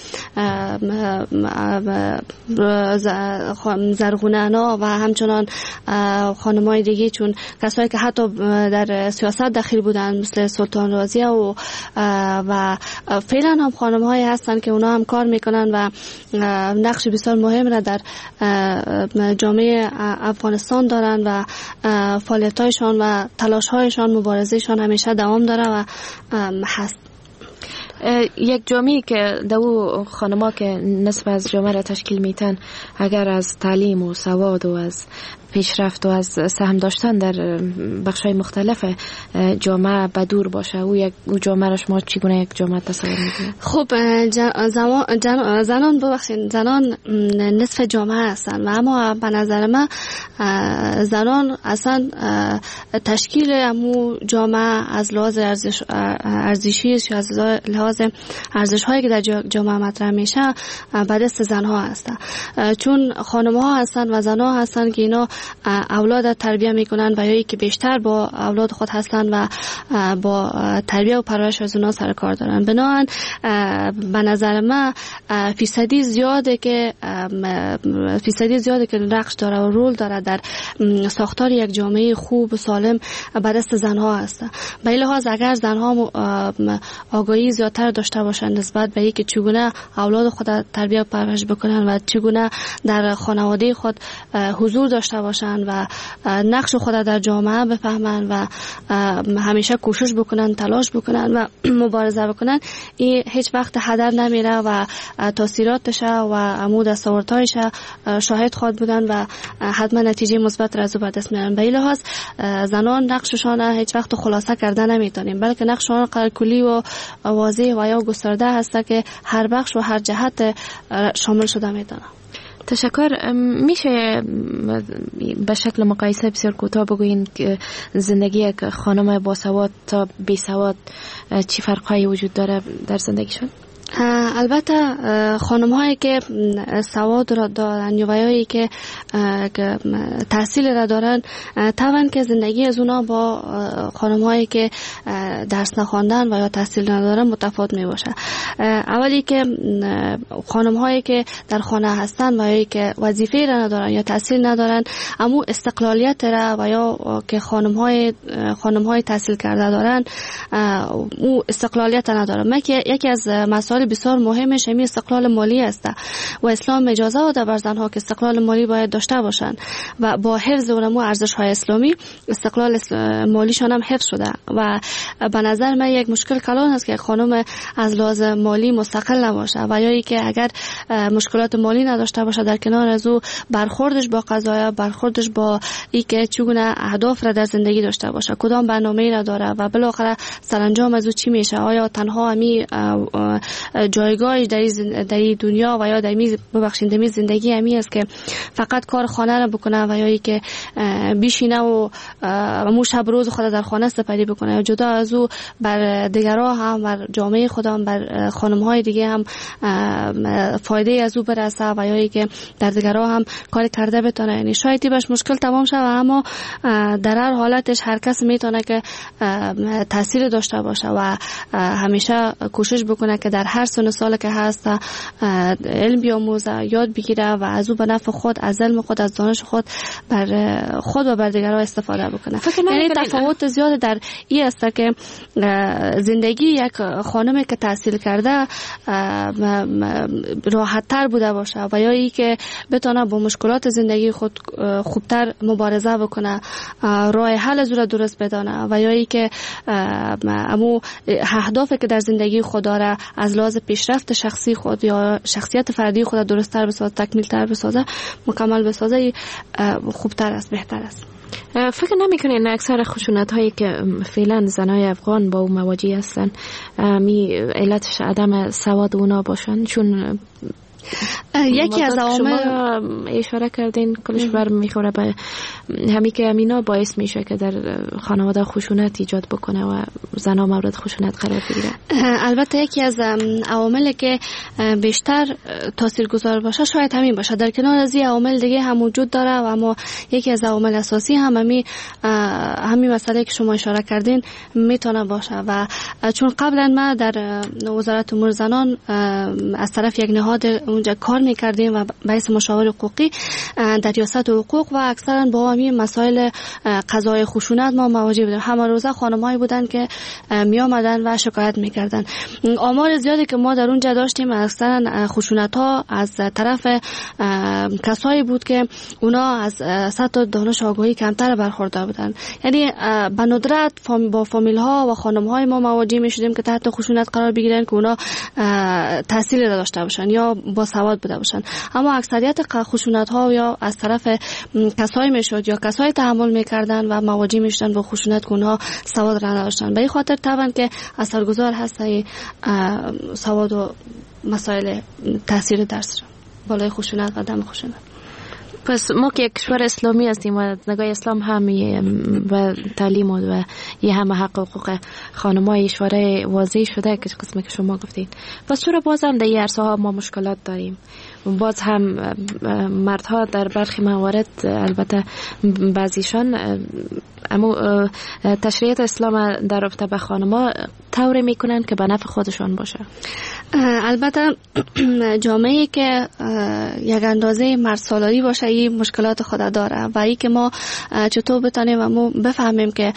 زرغونه‌انا و همچنان خانمای دیگه، چون کسایی که حتی در سیاست داخل بودن مثل سلطان رازیه و و فعلا هم خانم هایی هستن که اونا هم کار میکنن و نقش بسیار مهم را در جامعه افغانستان دارن و فعالیت هایشان و تلاش هایشان مبارزهشان همیشه دوام داره و هست. یک جامعه که دو خانما که نصف از جامعه را تشکیل میتن اگر از تعلیم و سواد و از پیشرفت و از سهم داشتن در بخش‌های مختلف جامعه بدور باشه، او یک او جامعه را شما چگونه یک جامعه تصور می‌کنید؟ خب جن... زنان ببخشید زنان نصف جامعه هستن و اما به نظر من زنان اصلا تشکیل امو جامعه از لحاظ ارزش ارزشی از لحاظ ارزش‌هایی که در جامعه مطرح میشه به دست زن‌ها هستن، چون خانم‌ها هستن و زن‌ها هستن که اینا اولاد تربیت میکنن و یا که بیشتر با اولاد خود هستن و با تربیت و پرورش از اونها سر کار دارن. بنابراین به نظر من فیصدی زیاده که فیصدی زیاده که نقش داره و رول داره در ساختار یک جامعه خوب و سالم به دست زنها هست. به این لحاظ اگر زنها آگاهی زیادتر داشته باشن نسبت به اینکه چگونه اولاد خود تربیت و پرورش بکنن و چگونه در خانواده خود حضور داشته باشن و نقش خود در جامعه بفهمن و همیشه کوشش بکنن، تلاش بکنن و مبارزه بکنن، این هیچ وقت هدر نمیره و تاثیراتش و عمود دستاوردهایش شاهد خواهد بودن و حتما نتیجه مثبت را از او به دست میارن. به این لحاظ زنان نقششان هیچ وقت خلاصه کرده نمیتونیم، بلکه نقششان قدر کلی و واضح و یا گسترده هست که هر بخش و هر جهت شامل شده میتونه. تشکر. میشه به شکل مقایسه بسیار کوتاه بگوین که زندگی یک خانم باسواد تا بیسواد چی فرق‌هایی وجود داره در زندگیشون؟ البته خانم هایی که سواد را دارن یا ویایی که تحصیل را دارن طبعا که زندگی از اونا با خانم هایی که درس نخواندن و یا تحصیل ندارن متفاوت می باشه. اولی که خانم هایی که در خانه هستن و یا که وظیفه را ندارن یا تحصیل ندارن اما استقلالیت را و یا که خانم های خانم های تحصیل کرده دارن او استقلالیت ندارن. من که یکی از مسائل بسیار مهمش همین استقلال مالی است و اسلام اجازه داده بر زنها که استقلال مالی باید داشته باشند و با حفظ اونمو ارزش های اسلامی استقلال مالیشان هم حفظ شده و به نظر من یک مشکل کلان است که خانم از لحاظ مالی مستقل نباشه و یا ای که اگر مشکلات مالی نداشته باشه در کنار از او برخوردش با قضایا، برخوردش با ای که چگونه اهداف را در زندگی داشته باشه، کدام برنامه‌ای را داره و بالاخره سرانجام از او چی میشه، آیا تنها همی جایگاهی در این دنیا و یا در می ببخشید در زندگی همی است که فقط کار خانه را بکنه و یا ای که بیشینه و مو شب روز خود در خانه سپری بکنه یا جدا از او بر دیگرها هم بر جامعه خودم بر خانم‌های دیگه هم فایده از او برسه و یا ای که در دیگرها هم کار کرده بتونه. یعنی شاید باش مشکل تمام شه اما در هر حالتش هر کس میتونه که تاثیر داشته باشه و همیشه کوشش بکنه که در هر سن سال که هست علم بیاموزه، یاد بگیره و از او به نفع خود، از علم خود، از دانش خود بر خود و بر دیگران استفاده بکنه. یعنی تفاوت زیاد در این است که زندگی یک خانمی که تحصیل کرده راحت تر بوده باشه و یا ای که بتونه با مشکلات زندگی خود خوبتر مبارزه بکنه، راه حل از او درست بدانه و یا ای که امو اهدافی که در زندگی خود داره از لحاظ پیشرفت شخصی خود یا شخصیت فردی خود درست‌تر بسازه، تکمیل‌تر بسازه، مکمل بسازه، خوبتر است، بهتر است. فکر نمی‌کنین اکثر خشونت هایی که فعلا زنای افغان با اون مواجه هستن می علتش عدم سواد اونا باشن؟ چون یکی از عوامل اشاره کردین کلش بر میخوره به همین که امینا باعث میشه که در خانواده خشونت ایجاد بکنه و زنها مورد خشونت قرار بگیره. البته یکی از عواملی که بیشتر تاثیرگذار باشه شاید همین باشه. در کنار از این عوامل دیگه هم وجود داره و اما یکی از عوامل اساسی هم همین همین مسئله که شما اشاره کردین میتونه باشه و چون قبلا ما در وزارت امور زنان از طرف یک نهاد اونجا کار میکردیم و باعث مشاور حقوقی در ریاست حقوق و اکثرا با همین مسائل قضای خشونت ما مواجه بودیم. همه روزه خانمایی بودن که می آمدن و شکایت میکردن. آمار زیادی که ما در اونجا داشتیم اکثرا خشونت ها از طرف کسایی بود که اونا از سطح دانش آگاهی کمتر برخوردار بودن. یعنی به ندرت با فامیل ها و خانم های ما مواجه می شدیم که تحت خشونت قرار بگیرن که اونا تحصیل داشته باشن یا با سواد بوده باشن. اما اکثریت خشونت ها یا از طرف کسایی میشد یا کسایی تحمل میکردن و مواجه میشدن با خشونت که اونها سواد را نداشتن. به این خاطر طبعا که اثرگذار هست سواد و مسائل تاثیر درس بالای خشونت و دم خشونت. پس ما که یک کشور اسلامی هستیم و نگاه اسلام هم و تعلیم و یه همه حق و حقوق خانم‌های اشاره واضح شده که قسمی که شما گفتید. پس چرا باز هم در این عرصه ها ما مشکلات داریم؟ باز هم مردها در برخی موارد البته بعضیشان اما تشریعات اسلام در رابطه به خانم‌ها طوری میکنن که به نفع خودشان باشه. البته جامعه‌ای که یک اندازه مرد سالاری باشه این مشکلات خود داره و ای که ما چطور بتونیم و بفهمیم که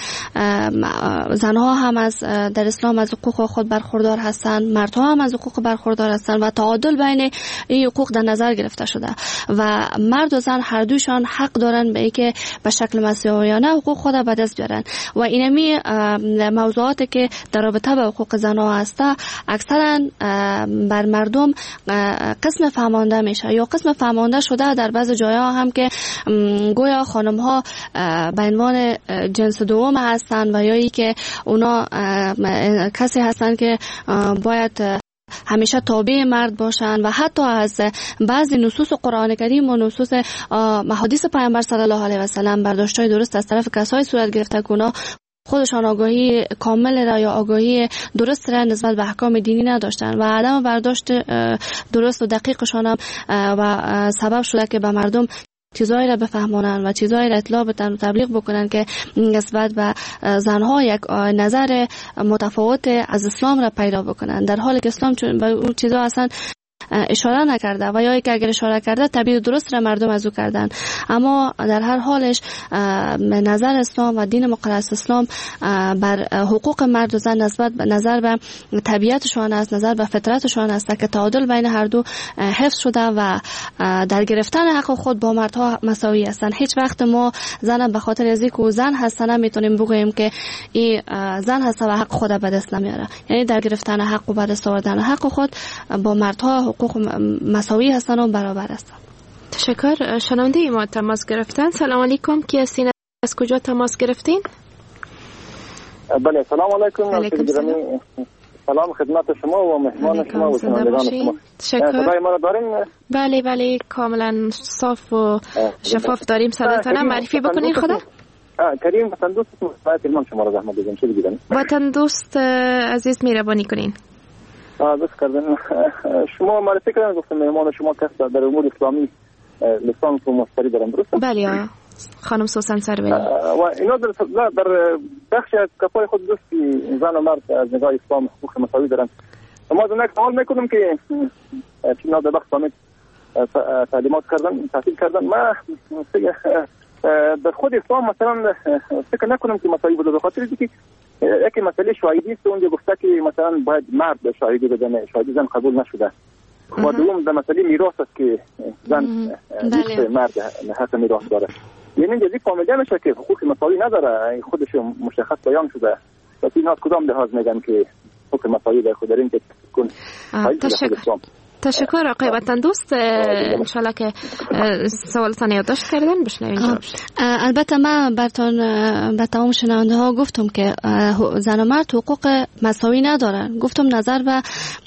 زنها هم از در اسلام از حقوق خود برخوردار هستند، مردها هم از حقوق برخوردار هستند و تعادل بین این حقوق در نظر گرفته شده و مرد و زن هر دوشان حق دارن به اینکه به شکل مساویانه حقوق خود به دست بیارن و اینمی موضوعاتی که در رابطه به حقوق زنها هست اکثرا بر مردم قسم فهمانده میشه یا قسم فهمانده شده در بعض جاها هم که گویا خانم ها به عنوان جنس دوم هستند و یا ای که اونا کسی هستند که باید همیشه تابع مرد باشند و حتی از بعضی نصوص قرآن کریم و نصوص احادیث پیامبر صلی الله علیه و سلم برداشت‌های درست از طرف کسایی صورت گرفته که اونا خودشان آگاهی کامل را یا آگاهی درست را نسبت به احکام دینی نداشتن و عدم برداشت درست و دقیقشان هم و سبب شده که به مردم چیزایی را بفهمونن و چیزایی را اطلاع بدن و تبلیغ بکنن که نسبت به زنها یک نظر متفاوت از اسلام را پیدا بکنن، در حالی که اسلام چون به اون چیزا اصلا اشاره نکرده و یا که اگر اشاره کرده تعبیر درست را مردم از او کردن. اما در هر حالش نظر اسلام و دین مقدس اسلام بر حقوق مرد و زن نسبت به نظر به طبیعتشان است، نظر به فطرتشان است که تعادل بین هر دو حفظ شده و در گرفتن حق خود با مردها مساوی هستند. هیچ وقت ما زن به خاطر از اینکه زن هست نمیتونیم بگوییم که این زن هست و حق خود به دست نمیاره. یعنی در گرفتن حق و به دست آوردن حق خود با مردها حقوق مساوی هستن و برابر هستن. تشکر. شنونده ما تماس گرفتن. سلام علیکم، کی هستین؟ از کجا تماس گرفتین؟ بله سلام علیکم. علیکم سلام. سلام خدمت شما و مهمان شما و شنوندگان شما. تشکر. صدای ما رو داریم؟ بله بله کاملا صاف و شفاف داریم. صداتون معرفی بکنین خدا. کریم وطن دوست تلمان شما رو زحمت بزنیم. چه بگیرم؟ وطن دوست عزیز مهربانی کنین. بس کردن. شما معرفی کردن گفتم مهمان شما کس در امور اسلامی لیسانس و ماستری دارن درسته؟ بله خانم سوسن سروری. و اینا در در بخش از کفای خود دوستی زن و مرد از نگاه اسلام حقوق مساوی دارن. ما زنک سوال میکنم که چینا در بخش سامیت تعلیمات کردن تحصیل کردن. ما در خود اسلام مثلا فکر نکنم که مسائلی بوده، به خاطر اینکه یکی مسئله شاهدی است اونجا گفته که مثلا باید مرد شاهدی بدن، شاهدی زن قبول نشده. و دوم در مسئله میراث است که زن نیست مرد حق میراث داره. یعنی اینجا فهمیده میشه که حقوق مساوی نداره، خودش مشخص بیان شده. پس این از کدام لحاظ میگن که حقوق مساوی در خود دارین که کن. تشکر. تشکر آقای وطن دوست. انشالله که سوالتان یادداشت کردن بشنویم. البته من براتون به تمام شنونده ها گفتم که زن و مرد حقوق مساوی ندارن. گفتم نظر به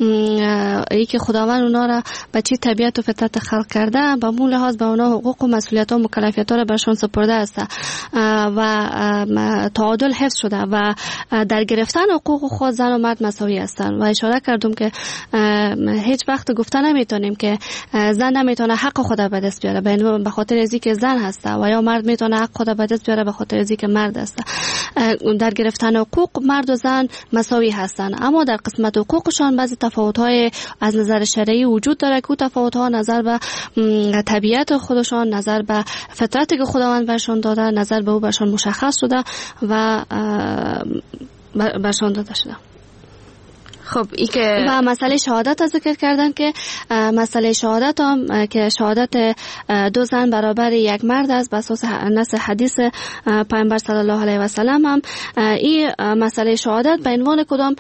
ای که خداوند اونا را به چی طبیعت و فطرت خلق کرده، به اون لحاظ به اونا حقوق و مسئولیت ها و مکلفیت ها را برشان سپرده است و تعادل حفظ شده و در گرفتن حقوق خود زن و مرد مساوی هستند. و اشاره کردم که هیچ وقت گفتن نمیتونیم که زن نمیتونه حق خود به دست بیاره به خاطر ازی که زن هسته و یا مرد میتونه حق خود به دست بیاره به خاطر ازی که مرد هسته. در گرفتن حقوق مرد و زن مساوی هستند، اما در قسمت حقوقشان بعضی تفاوت‌های از نظر شرعی وجود داره که تفاوت‌ها نظر به طبیعت خودشان، نظر به فطرتی که خداوند برشان داده، نظر به او برشان مشخص شده و برشان داده شده. خب ای که و مسئله شهادت ذکر کردن که مسئله شهادت هم که شهادت دو زن برابر یک مرد است بر اساس نص حدیث پیامبر صلی الله علیه و سلم هم این مسئله شهادت به عنوان کدام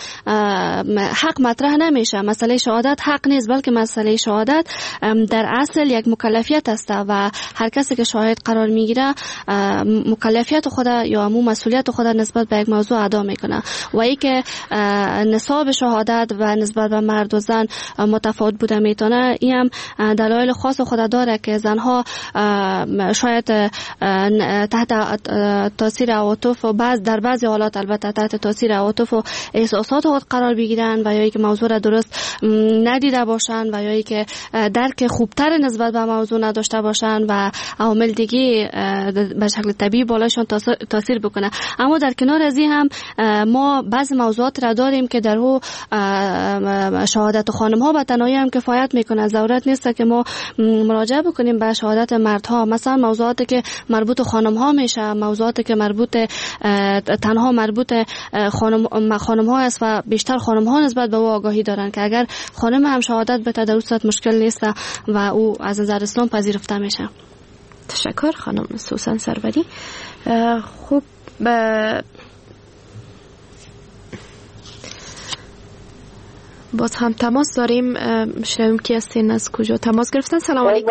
حق مطرح نمیشه. مسئله شهادت حق نیست، بلکه مسئله شهادت در اصل یک مکلفیت است و هر کسی که شاهد قرار میگیره مکلفیت خود یا همون مسئولیت خود نسبت به یک موضوع ادا میکنه. و ای که نصاب شهادت و نسبت به مرد و زن متفاوت بوده میتونه، این هم دلایل خاص خود داره که زنها شاید تحت تاثیر عواطف و بعض در بعضی حالات البته تحت تاثیر عواطف و احساسات خود قرار بگیرن و یا اینکه موضوع را درست ندیده باشن و یا اینکه درک خوبتر نسبت به موضوع نداشته باشن و عوامل دیگه به شکل طبیعی بالایشان تاثیر بکنه. اما در کنار از این هم ما بعض موضوعات را داریم که در او شهادت خانم ها به تنهایی هم کفایت میکنه. ضرورت نیست که ما مراجعه بکنیم به شهادت مردها. مثلا موضوعاتی که مربوط خانم ها میشه، موضوعاتی که مربوط تنها مربوط خانم خانم ها است و بیشتر خانم ها نسبت به او آگاهی دارن که اگر خانم هم شهادت بده در صورت مشکل نیست و او از نظر اسلام پذیرفته میشه. تشکر خانم سوسن سروری. خوب به باز هم تماس داریم، شنویم کی هستین، از کجا تماس گرفتن؟ سلام علیکم.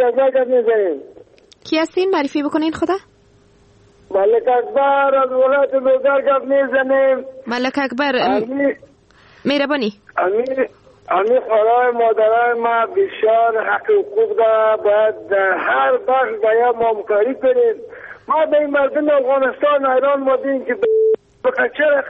کی هستین؟ معرفی بکنین خدا. ملک اکبر از ولایت لوگر گپ میزنیم. ملک اکبر مهربانی. امیر امیر خدای مادرای ما بسیار حق حقوق داره، باید در هر بخش باید ما همکاری کنیم. ما به این مردم افغانستان ایران مادیم که بخچه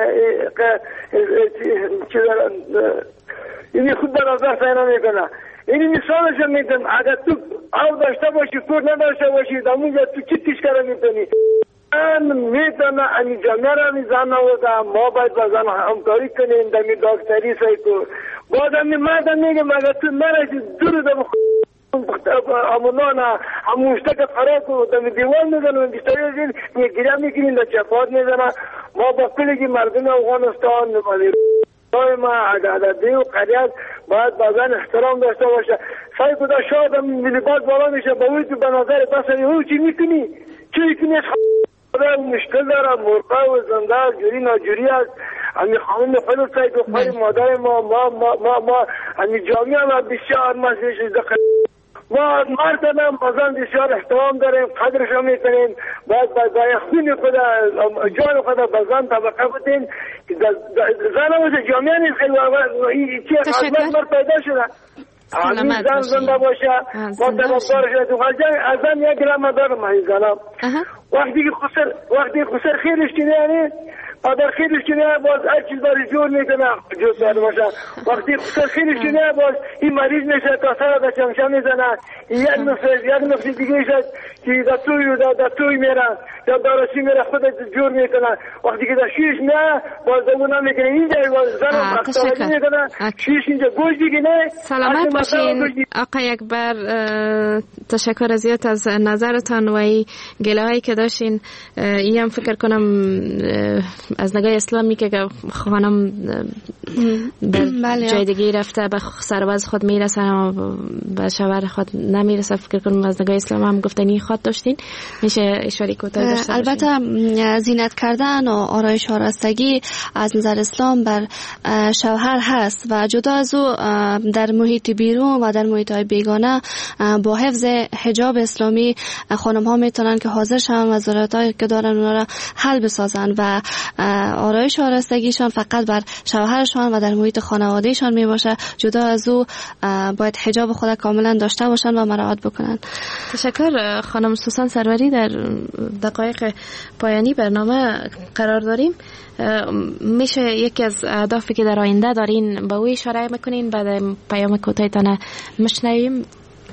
اینی خود در نظر ساینا میکنه. اینی مثالش میدم، اگر تو آو داشته باشی کور نداشته باشی دمونجا تو چی تشکره میتونی من میتونه امی جامعه را میزن نوزم. ما باید با زن همکاری کنیم دمی داکتری سایکو باید امی مردم میگم اگر تو نرشی دور دم امونانا هموشتک فراکو دمی دیوان میزنم بیشتری از این گیره میکنیم در چپاد میزنم. ما با کلگی مردم افغانستان ما عددی و قریت باید بازن احترام داشته باشه. سعی کده شاید هم ملیبات بالا میشه با اوی تو به نظر بسری او چی میکنی؟ چی میکنی؟ مشکل داره، مرقه و زنده جوری ناجوری است. همی خانم خیلی سعی که خواهی مادر ما ما ما ما ما همی جامعه هم بسیار مسیحش دخل ما مرد هم بازن بسیار احترام داریم، قدرش هم میکنیم. باید باید خونی خود جان خود بازن طبقه بودیم که زن هم جامعه نیست خیلی چی خدمت بر پیدا شده همین زن زنده باشه ما طبقدار شده تو خرجان از زن یک گرم دارم این زنم وقتی که خسر وقتی خسر خیلیش کنه یعنی اگر خیلی کنه باز هر چیز برای جور میکنه جور داده باشه. وقتی خیلی کنه باز این مریض میشه تا سر به چمچم میزنه. یک نفس یک نفس دیگه شد که در توی در توی میره یا دارسی میره خود جور میکنه. وقتی که در شیش نه باز دمونه میکنه اینجا باز زن بختاوری میکنه شیش اینجا گوش دیگه نه. سلامت باشین آقا اکبر، تشکر زیاد از نظرتان و ای گله هایی که داشتین. این هم فکر کنم از نگاه اسلامی که خانم در جای دیگه رفته به سرباز خود میرسه و به شوهر خود نمیرسه، فکر کنم از نگاه اسلام هم گفتنی خود داشتین، میشه اشاره کوتاه داشته باشین؟ البته زینت کردن و آرایش آراستگی از نظر اسلام بر شوهر هست و جدا از او در محیط بیرون و در محیط های بیگانه با حفظ حجاب اسلامی خانم ها میتونن که حاضر شن و ضرورت هایی که دارن اونا را حل بسازن و آرایش آراستگیشان فقط بر شوهرشان و در محیط خانوادهشان می باشه. جدا از او باید حجاب خود کاملا داشته باشن و مراعات بکنن. تشکر خانم سوسن سروری. در دقایق پایانی برنامه قرار داریم. میشه یکی از اهدافی که در آینده دارین به او اشاره میکنین بعد پیام کوتاهتان میشنویم؟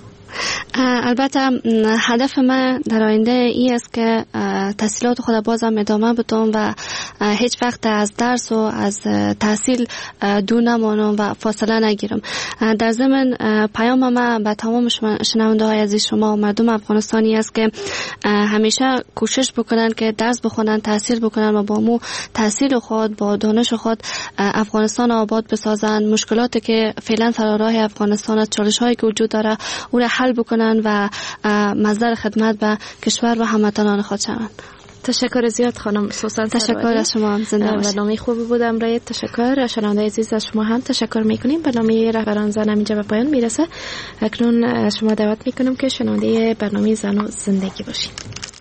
البته هدف من در آینده این است که تحصیلات خود بازم ادامه بدم و هیچ وقت از درس و از تحصیل دور نمانم و فاصله نگیرم. در ضمن پیام من به تمام شنونده های عزیز شما و مردم افغانستانی است که همیشه کوشش بکنن که درس بخونن، تحصیل بکنن و با مو تحصیل خود با دانش خود افغانستان آباد بسازن. مشکلاتی که فعلا سر راه افغانستان، چالش هایی که وجود داره او را حل بکنن و مصدر خدمت به کشور و هموطنان خود شوند. تشکر زیاد خانم سوسن. تشکر از شما. زنده باشید. برنامه خوبی بود امروز. تشکر. شنونده عزیز از شما هم تشکر میکنیم. برنامه رهبران زن اینجا به پایان میرسه. اکنون شما دعوت میکنم که شنونده برنامه زن و زندگی باشید.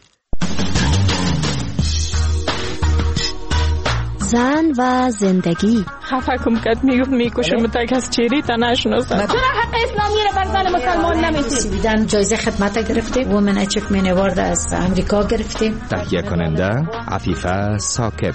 زن و زندگی. خفه کم کت میگفت میکشم تک از چیری تا نشناسم. چرا حق اسلامی رو بر زن مسلمان نمیدید؟ سویدن جایزه خدمت گرفته، وومن اچیومنت اوارد از امریکا گرفته. تهیه کننده عفیفه ثاقب.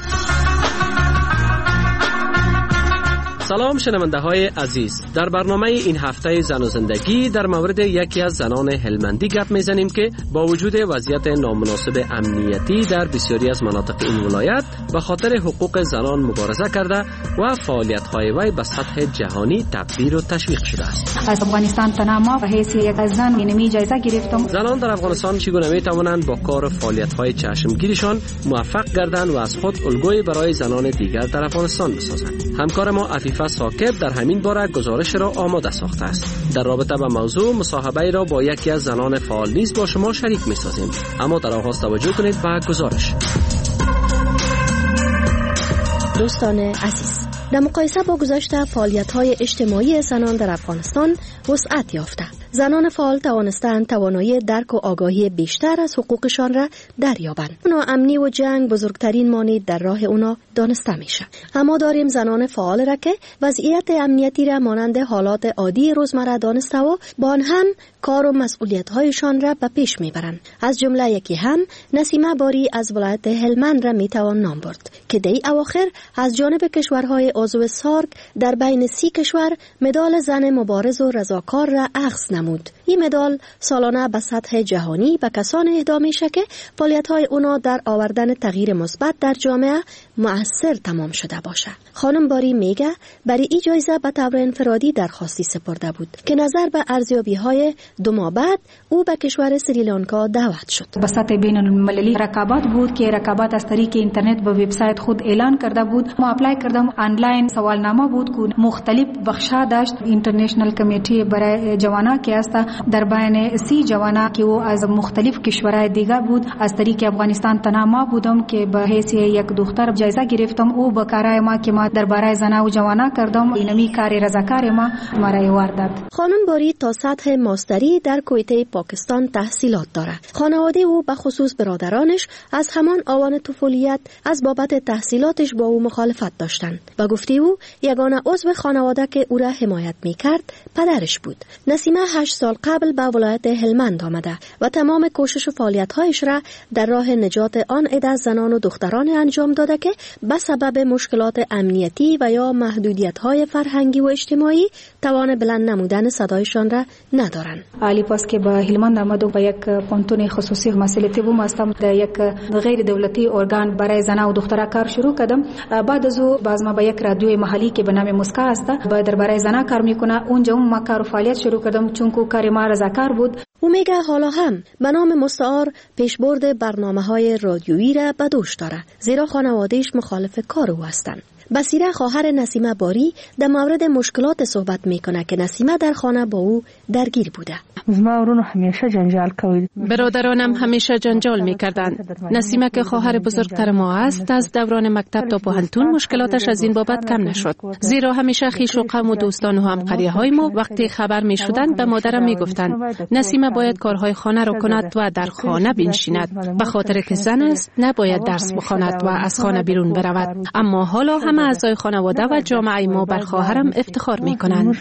سلام شنونده های عزیز، در برنامه این هفته زن و زندگی در مورد یکی از زنان هلمندی گپ میزنیم که با وجود وضعیت نامناسب امنیتی در بسیاری از مناطق این ولایت به خاطر حقوق زنان مبارزه کرده و فعالیت های وی به سطح جهانی تبدیل و تشویق شده است. از افغانستان تنها به حیث یک از زن اینمی جایزه گرفتم. زنان در افغانستان چگونه می توانند با کار و فعالیت های چشمگیرشان موفق گردند و از خود الگوی برای زنان دیگر در افغانستان بسازند؟ همکار ما عفیفه ثاقب در همین باره گزارش را آماده ساخته است. در رابطه با موضوع مصاحبه را با یکی از زنان فعال نیز با شما شریک می‌سازیم، اما در آغاز توجه کنید به گزارش. دوستان عزیز، در مقایسه با گذشته فعالیت‌های اجتماعی زنان در افغانستان وسعت یافته. زنان فعال توانستند توانایی درک و آگاهی بیشتر از حقوقشان را دریابند. ناامنی و جنگ بزرگترین مانع در راه اونا دانسته میشه. اما داریم زنان فعال را که وضعیت امنیتی را مانند حالات عادی روزمره دانسته و با آن هم کار و مسئولیت‌هایشان را به پیش میبرند. از جمله یکی هم نسیمه باری از ولایت هلمند را میتوان نام برد که دی اواخر از جانب کشورهای عضو سارک در بین سی کشور مدال زن مبارز و رضاکار را اخذ نمود. این مدال سالانه به سطح جهانی به کسان اهدا میشه که فعالیت‌های اونا در آوردن تغییر مثبت در جامعه مؤثر تمام شده باشه. خانم باری میگه برای این جایزه به طور انفرادی درخواستی سپرده بود که نظر به ارزیابی‌های دو ماه بعد او به کشور سریلانکا دعوت شد. به سطح بین المللی رقابت بود که رقابت از طریق اینترنت به وبسایت خود اعلان کرده بود. ما اپلای کردم، آنلاین سوالنامه بود که مختلف بخشا داشت. اینترنشنال کمیته برای جوانان که است در بین سی جوانان که او از مختلف کشورهای دیگر بود. از طریق افغانستان تنها ما بودم که به حیث یک دختر جایزه گرفتم. او با کارهای ما که ما درباره زنان و جوانان کردم، اینمی کار رضاکار ما مرا ایوارد داد. خانم باری تا سطح ماستری در کویته پاکستان تحصیلات دارد. خانواده او به خصوص برادرانش از همان آوان طفولیت از بابت تحصیلاتش با او مخالفت داشتند. و گفتی او یگانه عضو خانواده که او را حمایت میکرد پدرش بود. نسیمه هشت سال قبل به ولایت هلمند آمده و تمام کوشش و فعالیت‌هایش را در راه نجات آن عده از زنان و دختران انجام داده که به سبب مشکلات امنیتی و یا محدودیت‌های فرهنگی و اجتماعی توان بلند نمودن صدایشان را ندارند. علی پاس که به هلمند آمد و به یک پانتون خصوصی مسئولیتی بوم هستم، در یک غیر دولتی ارگان برای زنان و دختران کار شروع کردم. بعد از او باز ما به یک رادیوی محلی که به نام مسکا است با در برای زنان کار میکنه، اونجا ما کار و فعالیت شروع کردم چون که کار ما رضاکار بود. او میگه حالا هم به نام مستعار پیشبرد برنامه‌های رادیویی را به دوش داره، زیرا خانواده‌اش مخالف کار او هستند. بصیره خواهر نسیمه باری در مورد مشکلات صحبت میکنه که نسیمه در خانه با او درگیر بوده. همیشه جنجال کوي. برادرانم همیشه جنجال میکردند. نسیمه که خواهر بزرگتر ما است، از دوران مکتب تا پوهنتون مشکلاتش از این بابت کم نشد، زیرا همیشه خویش و قوم و دوستان و همقریه های ما وقتی خبر میشدند به مادرم میگفتند نسیمه باید کارهای خانه را کند و در خانه بنشیند، به خاطر که زن است نباید درس بخواند و از خانه بیرون برود. اما حالا همه اعضای خانواده و جامعه ما بر خواهرم افتخار میکنند.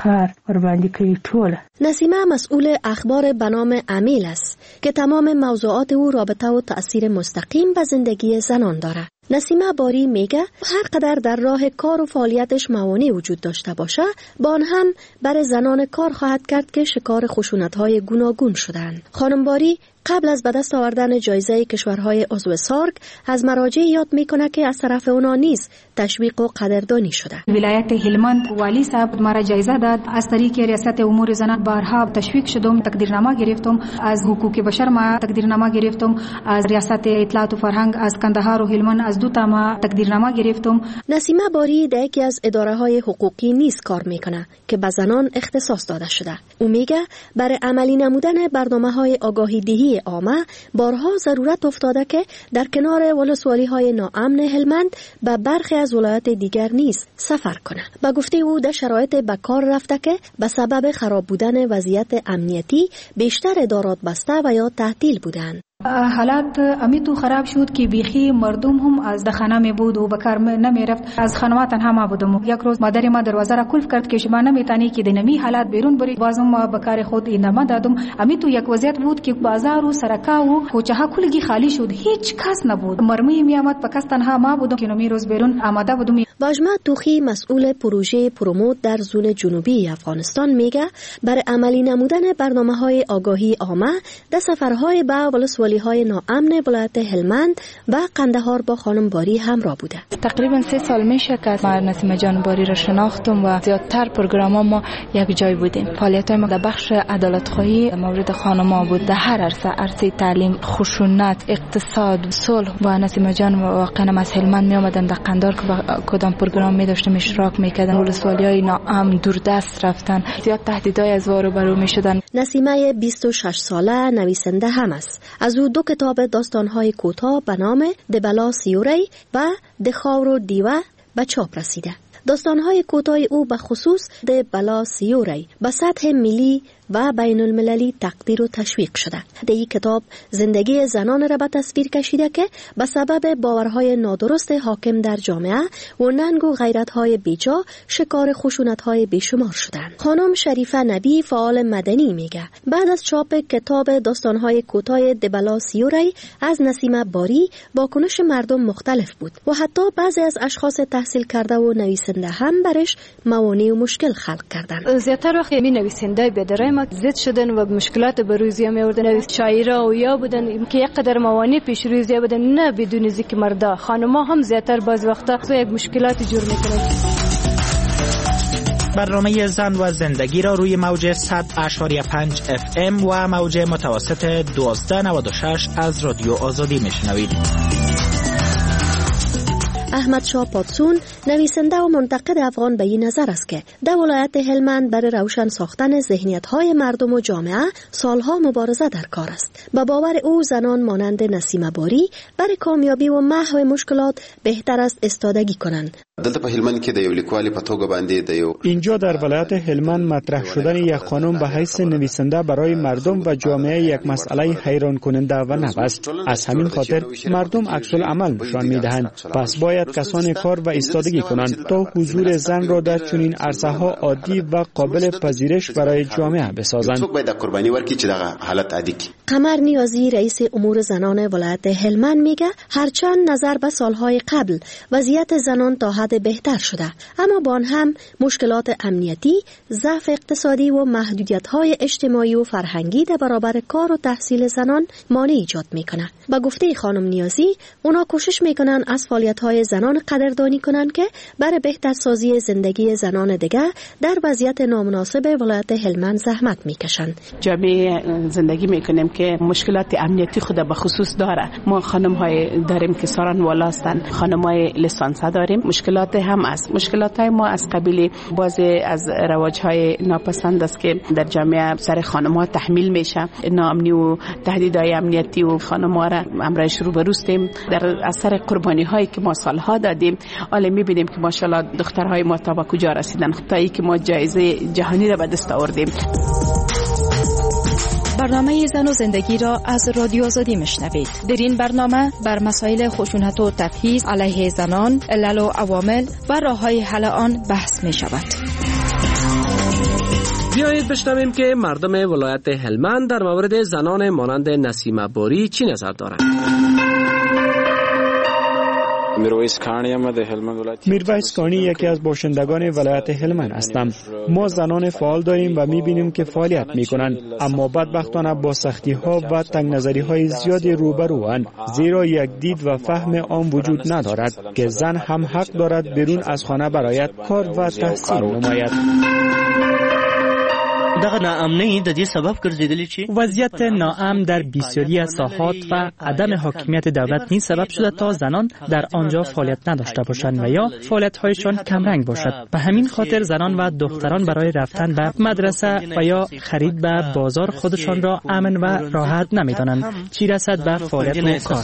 نسیمه مسئول اخبار به نام امیل است که تمام موضوعات او رابطه و تأثیر مستقیم به زندگی زنان داره. نسیمه باری میگه هر قدر در راه کار و فعالیتش موانع وجود داشته باشه، با آن هم برای زنان کار خواهد کرد که شکار خشونت‌های گوناگون شدند. خانم باری قبل از به دست آوردن جایزه کشورهای عضو سارک از مراجع یاد میکنه که از طرف اونا نیز تشویق و قدردانی شده. ولایت هلمند والی صاحب مرا جایزه داد، از طریق ریاست امور زنان بارها تشویق شدم، تقدیرنامه گرفتم، از حقوق بشر ما تقدیرنامه گرفتم، از ریاست اطلاعات و فرهنگ از کندهار و هلمند از دو تا ما تقدیرنامه گرفتم. نسیمه باری در یکی از اداره های حقوقی نیز کار میکنه که به زنان اختصاص داده شده. او میگه برای عملی نمودن برنامه‌های آگاهی دهی عامه بارها ضرورت افتاده که در کنار ولسوالی‌های ناامن هلمند به برخی از ولایات دیگر نیز سفر کنه. با گفته او در شرایط به کار رفته که به سبب خراب بودن وضعیت امنیتی بیشتر ادارات بسته و یا تعطیل بودند. حالات امیتو خراب شد که بیخی مردم هم از دخانه می بود و بکار نمی رفت. از خانوات تنها ما بودم. یک روز مادر ما دروازه را کلف کرد که شما نمیتونی که دنمی حالات بیرون بری. بازم ما بکار خود اینما دادم. امیتو یک وضعیت بود که بازار و سرکا و کوچه ها کلگی خالی شد، هیچ کس نبود. مرمی می آمد پس تنها ما بودم که نمی روز بیرون آماده بودم. باجمه توخی مسئول پروژه پروموت در زون جنوبی افغانستان میگه برای عملی نمودن برنامه‌های آگاهی عامه در سفرهای به ولسوالی‌های ناامن ولایت هلمند و قندهار با خانم باری همراه بوده. تقریبا سه سال میشه که ما نسیمه جان باری را شناختم و زیادتر پروگرام ما یک جای بودیم. فعالیت‌های ما در بخش عدالت‌خواهی مورد خانم‌ها بود، در هر عرصه، عرصه تعلیم، خشونت، اقتصاد، صلح. و نسیمه جان واقعا از هلمند می آمدن در قندهار که کدام پروگرام می داشتیم اشتراک میکردن، ولسوالی‌های ناامن دوردست رفتن، زیاد تهدیدهای از وارو برو میشدن. نسیمه بیست و شش ساله نویسنده هم است. از او دو کتاب داستان‌های کوتاه به نام دبلا سیوری و دخاورو دیوه به چاپ رسیده. داستان‌های کوتاه او به خصوص دبلا سیوری به سطح ملی و بین المللی تقدیر و تشویق شده. در این کتاب زندگی زنان را به تصویر کشیده که به سبب باورهای نادرست حاکم در جامعه و ننگ و غیرت‌های بیجا شکار خشونت‌های بیشمار شدند. خانم شریفه نبی فعال مدنی میگه بعد از چاپ کتاب داستان‌های کوتاه دبلا سیوری از نسیمه باری واکنش مردم مختلف بود و حتی بعضی از اشخاص تحصیل کرده و نویسنده هم برش موانع و مشکل خلق کردند. زیاتر وقت می نویسنده بدرای ما زد شدن و مشکلات بروزی می آوردن، شاعرها و یا بودن که یک قدر موانع پیش روی بودن، نه بدون ذکر مردا. خانم‌ها هم زیاتر بعض وقتا تو یک مشکلات جور میکنن. برنامه زن و زندگی را روی موج صد اشاری پنج اف ام و موج متوسط دوازده نود و شش از رادیو آزادی میشنوید. احمد شاه پادسون نویسنده و منتقد افغان به این نظر است که در ولایت هلمند برای روشن ساختن ذهنیت‌های مردم و جامعه سالها مبارزه در کار است. با باور او زنان مانند نسیمه باری برای کامیابی و محو مشکلات بهتر است استادگی کنند. دلته په هلمند کې د یو لیکوالي په توګه باندې د یو اینجا در ولایت هلمند مطرح شدن یک خانم به حیث نویسنده برای مردم و جامعه یک مسئله حیران کننده و نو است. از همین خاطر مردم عکس العمل نشان می‌دهند. پس باید باید کسان کار و ایستادگی کنند تا حضور زن را در چنین عرصه ها عادی و قابل پذیرش برای جامعه بسازند. قمر نیازی رئیس امور زنان ولایت هلمند میگه هرچند نظر به سالهای قبل وضعیت زنان تا حد بهتر شده، اما با آن هم مشکلات امنیتی، ضعف اقتصادی و محدودیت‌های اجتماعی و فرهنگی در برابر کار و تحصیل زنان مانع ایجاد میکنه. با گفته خانم نیازی، اونا کوشش میکنن از فعالیت‌های زنان قدردانی کنن که برای بهتر سازی زندگی زنان دیگه در وضعیت نامناسب ولایت هلمند زحمت میکشن. جامعه زندگی میکنیم که مشکلات امنیتی خود به خصوص داره. ما خانم های داریم که ساران والا هستن، خانم های لیسانس داریم. مشکلات هم است. مشکلات های ما از قبیل بعضی از رواج های ناپسند است که در جامعه سر خانم ها تحمیل میشه. ناامنی و تهدیدهای امنیتی و خانم ها را امروز روبرو هستیم. در اثر قربانی هایی که ما سالها دادیم، حالا میبینیم که ماشاءالله دخترهای ما تا به کجا رسیدن، تا ای که ما جایزه جهانی را به دست آوردیم. برنامه زن و زندگی را از رادیو آزادی میشنوید. در این برنامه بر مسائل خشونت و تبعیض علیه زنان، علل و عوامل و راه‌های حل آن بحث می شود. بیایید بشنویم که مردم ولایت هلمند در مورد زنان مانند نسیمه باری چی نظر دارند. میرویس کانی یکی از باشندگان ولایت هلمند هستم. ما زنان فعال داریم و میبینیم که فعالیت میکنند، اما بدبختانه با سختی ها و تنگ نظری های زیادی روبروند، زیرا یک دید و فهم عام وجود ندارد که زن هم حق دارد بیرون از خانه برایت کار و تحصیل نماید. دغه ناامنی د دې سبب ګرځیدلی چې وضعیت ناامن در بسیاری از ساحات و عدم حاکمیت دولت نیز سبب شده تا زنان در آنجا فعالیت نداشته باشند و یا فعالیت‌هایشان کمرنگ باشد. به همین خاطر زنان و دختران برای رفتن به مدرسه و یا خرید به بازار خودشان را امن و راحت نمی‌دانند، چی رسد به فعالیت و کار.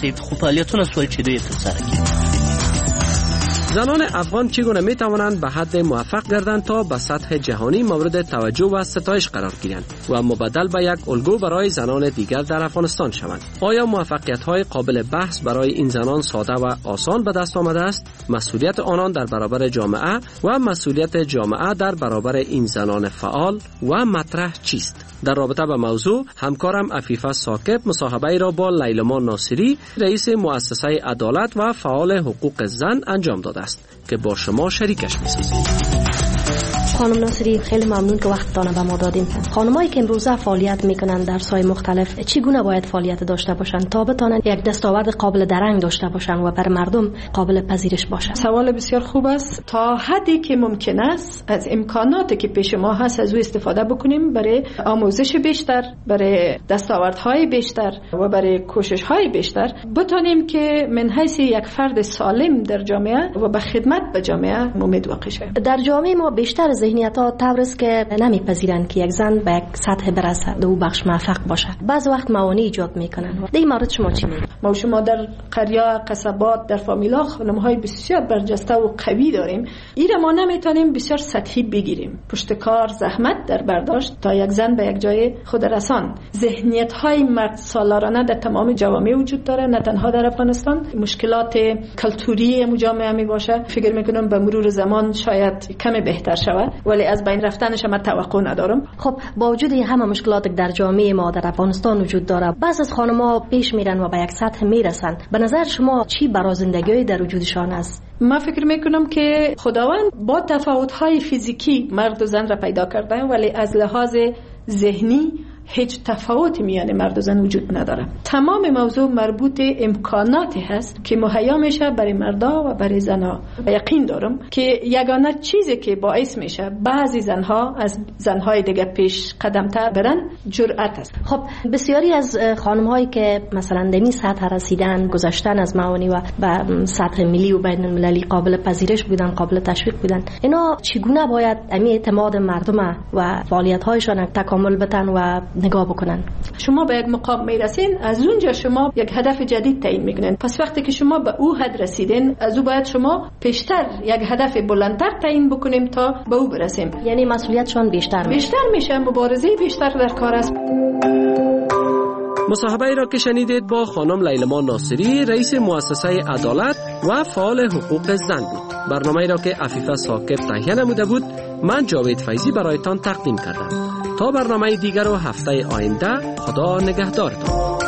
زنان افغان چگونه می توانند به حد موفق گردند تا به سطح جهانی مورد توجه و ستایش قرار گیرند و مبدل به یک الگو برای زنان دیگر در افغانستان شوند؟ آیا موفقیت های قابل بحث برای این زنان ساده و آسان به دست آمده است؟ مسئولیت آنان در برابر جامعه و مسئولیت جامعه در برابر این زنان فعال و مطرح چیست؟ در رابطه با موضوع همکارم عفیفه ثاقب مصاحبه را با لیلما ناصری رئیس مؤسسه عدالت و فعال حقوق زن انجام داده است که با شما شریکش می‌سازیم. خانم ناصری، خیلی ممنون که وقتتان به ما دادین. خانمایی که امروزه فعالیت میکنن در ساحات مختلف چگونه باید فعالیت داشته باشن تا بتونن یک دستاورد قابل درنگ داشته باشن و بر مردم قابل پذیرش باشن؟ سوال بسیار خوب است. تا حدی که ممکن است از امکاناتی که پیش ما هست از او استفاده بکنیم برای آموزش بیشتر، برای دستاوردهای بیشتر و برای کوشش‌های بیشتر بتونیم که من حیث یک فرد سالم در جامعه و به خدمت به جامعه امید واقع شویم. در جامعه ما بیشتر ذهنیت ها طورست که نمیپذیرند که یک زن به یک سطح برسه، دو بخش موفق باشه. بعض وقت موانع ایجاد میکنن. در این مورد شما چی میگید؟ ما شما در قریه، قصبات، در فامیلا خانم‌های بسیار برجسته و قوی داریم. ایره ما نمیتونیم بسیار سطحی بگیریم. پشت کار، زحمت در برداشت تا یک زن به یک جای خود رسان. ذهنیت‌های مرد سالارانه در تمام جوامع وجود داره، نه تنها در افغانستان. مشکلات کلتوری جامعه می باشه. فکر میکنم به مرور زمان شاید کمی بهتر شود، ولی از بین رفتنش هم توقع ندارم. خب با وجود همه مشکلات در جامعه ما در افغانستان وجود داره، بعض از خانم‌ها پیش میرن و به یک سطح میرسن. به نظر شما چی برای زندگی در وجودشان است؟ من فکر میکنم که خداوند با تفاوت‌های فیزیکی مرد و زن را پیدا کرده، ولی از لحاظ ذهنی هیچ تفاوتی میان مرد و زن وجود نداره. تمام موضوع مربوط امکاناتی هست که مهیا میشه برای مردا و برای زنها. و یقین دارم که یگانه چیزی که باعث میشه بعضی زنها از زنهای دیگه پیش قدمتر برن جرأت است. خب بسیاری از خانم‌هایی که مثلا در این سطح رسیدن، گذشتن از موانع و به سطح ملی و بین المللی قابل پذیرش بودن، قابل تشویق بودن، اینا چگونه باید امی اعتماد مردم و فعالیت‌هایشان تکامل بدن و نگاه بکنن؟ شما به یک مقام میرسین، از اونجا شما یک هدف جدید تعیین میکنین. پس وقتی که شما به او حد رسیدین، از او باید شما پیشتر یک هدف بلندتر تعیین بکنیم تا به او برسیم. یعنی مسئولیتشان بیشتر بیشتر میشه، مبارزه بیشتر در کار است. مصاحبه را که شنیدید با خانم لیلما ناصری، رئیس مؤسسه عدالت و فعال حقوق زن بود. برنامه را که عفیفه ثاقب تهیه نموده بود، من جاوید فیضی برایتان تقدیم کردم. تا برنامه دیگر و هفته آینده، خدا نگهدارتان.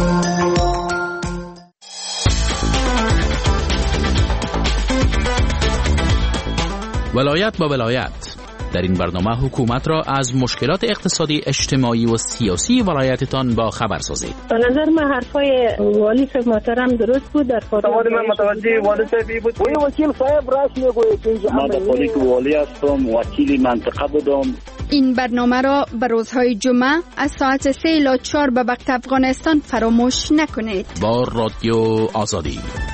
ولایت با ولایت. در این برنامه حکومت را از مشکلات اقتصادی، اجتماعی و سیاسی ولایتتان با خبر سازید. به نظر من حرفای والی صاحب محترم درست بود. در سوال من متوجه والی صاحبی بود. وی وکیل صاحب راست میگوید که من در که والی هستم، وکیل منطقه بودم. این برنامه را به روزهای جمعه از ساعت سه الی چهار به وقت افغانستان فراموش نکنید. با رادیو آزادی.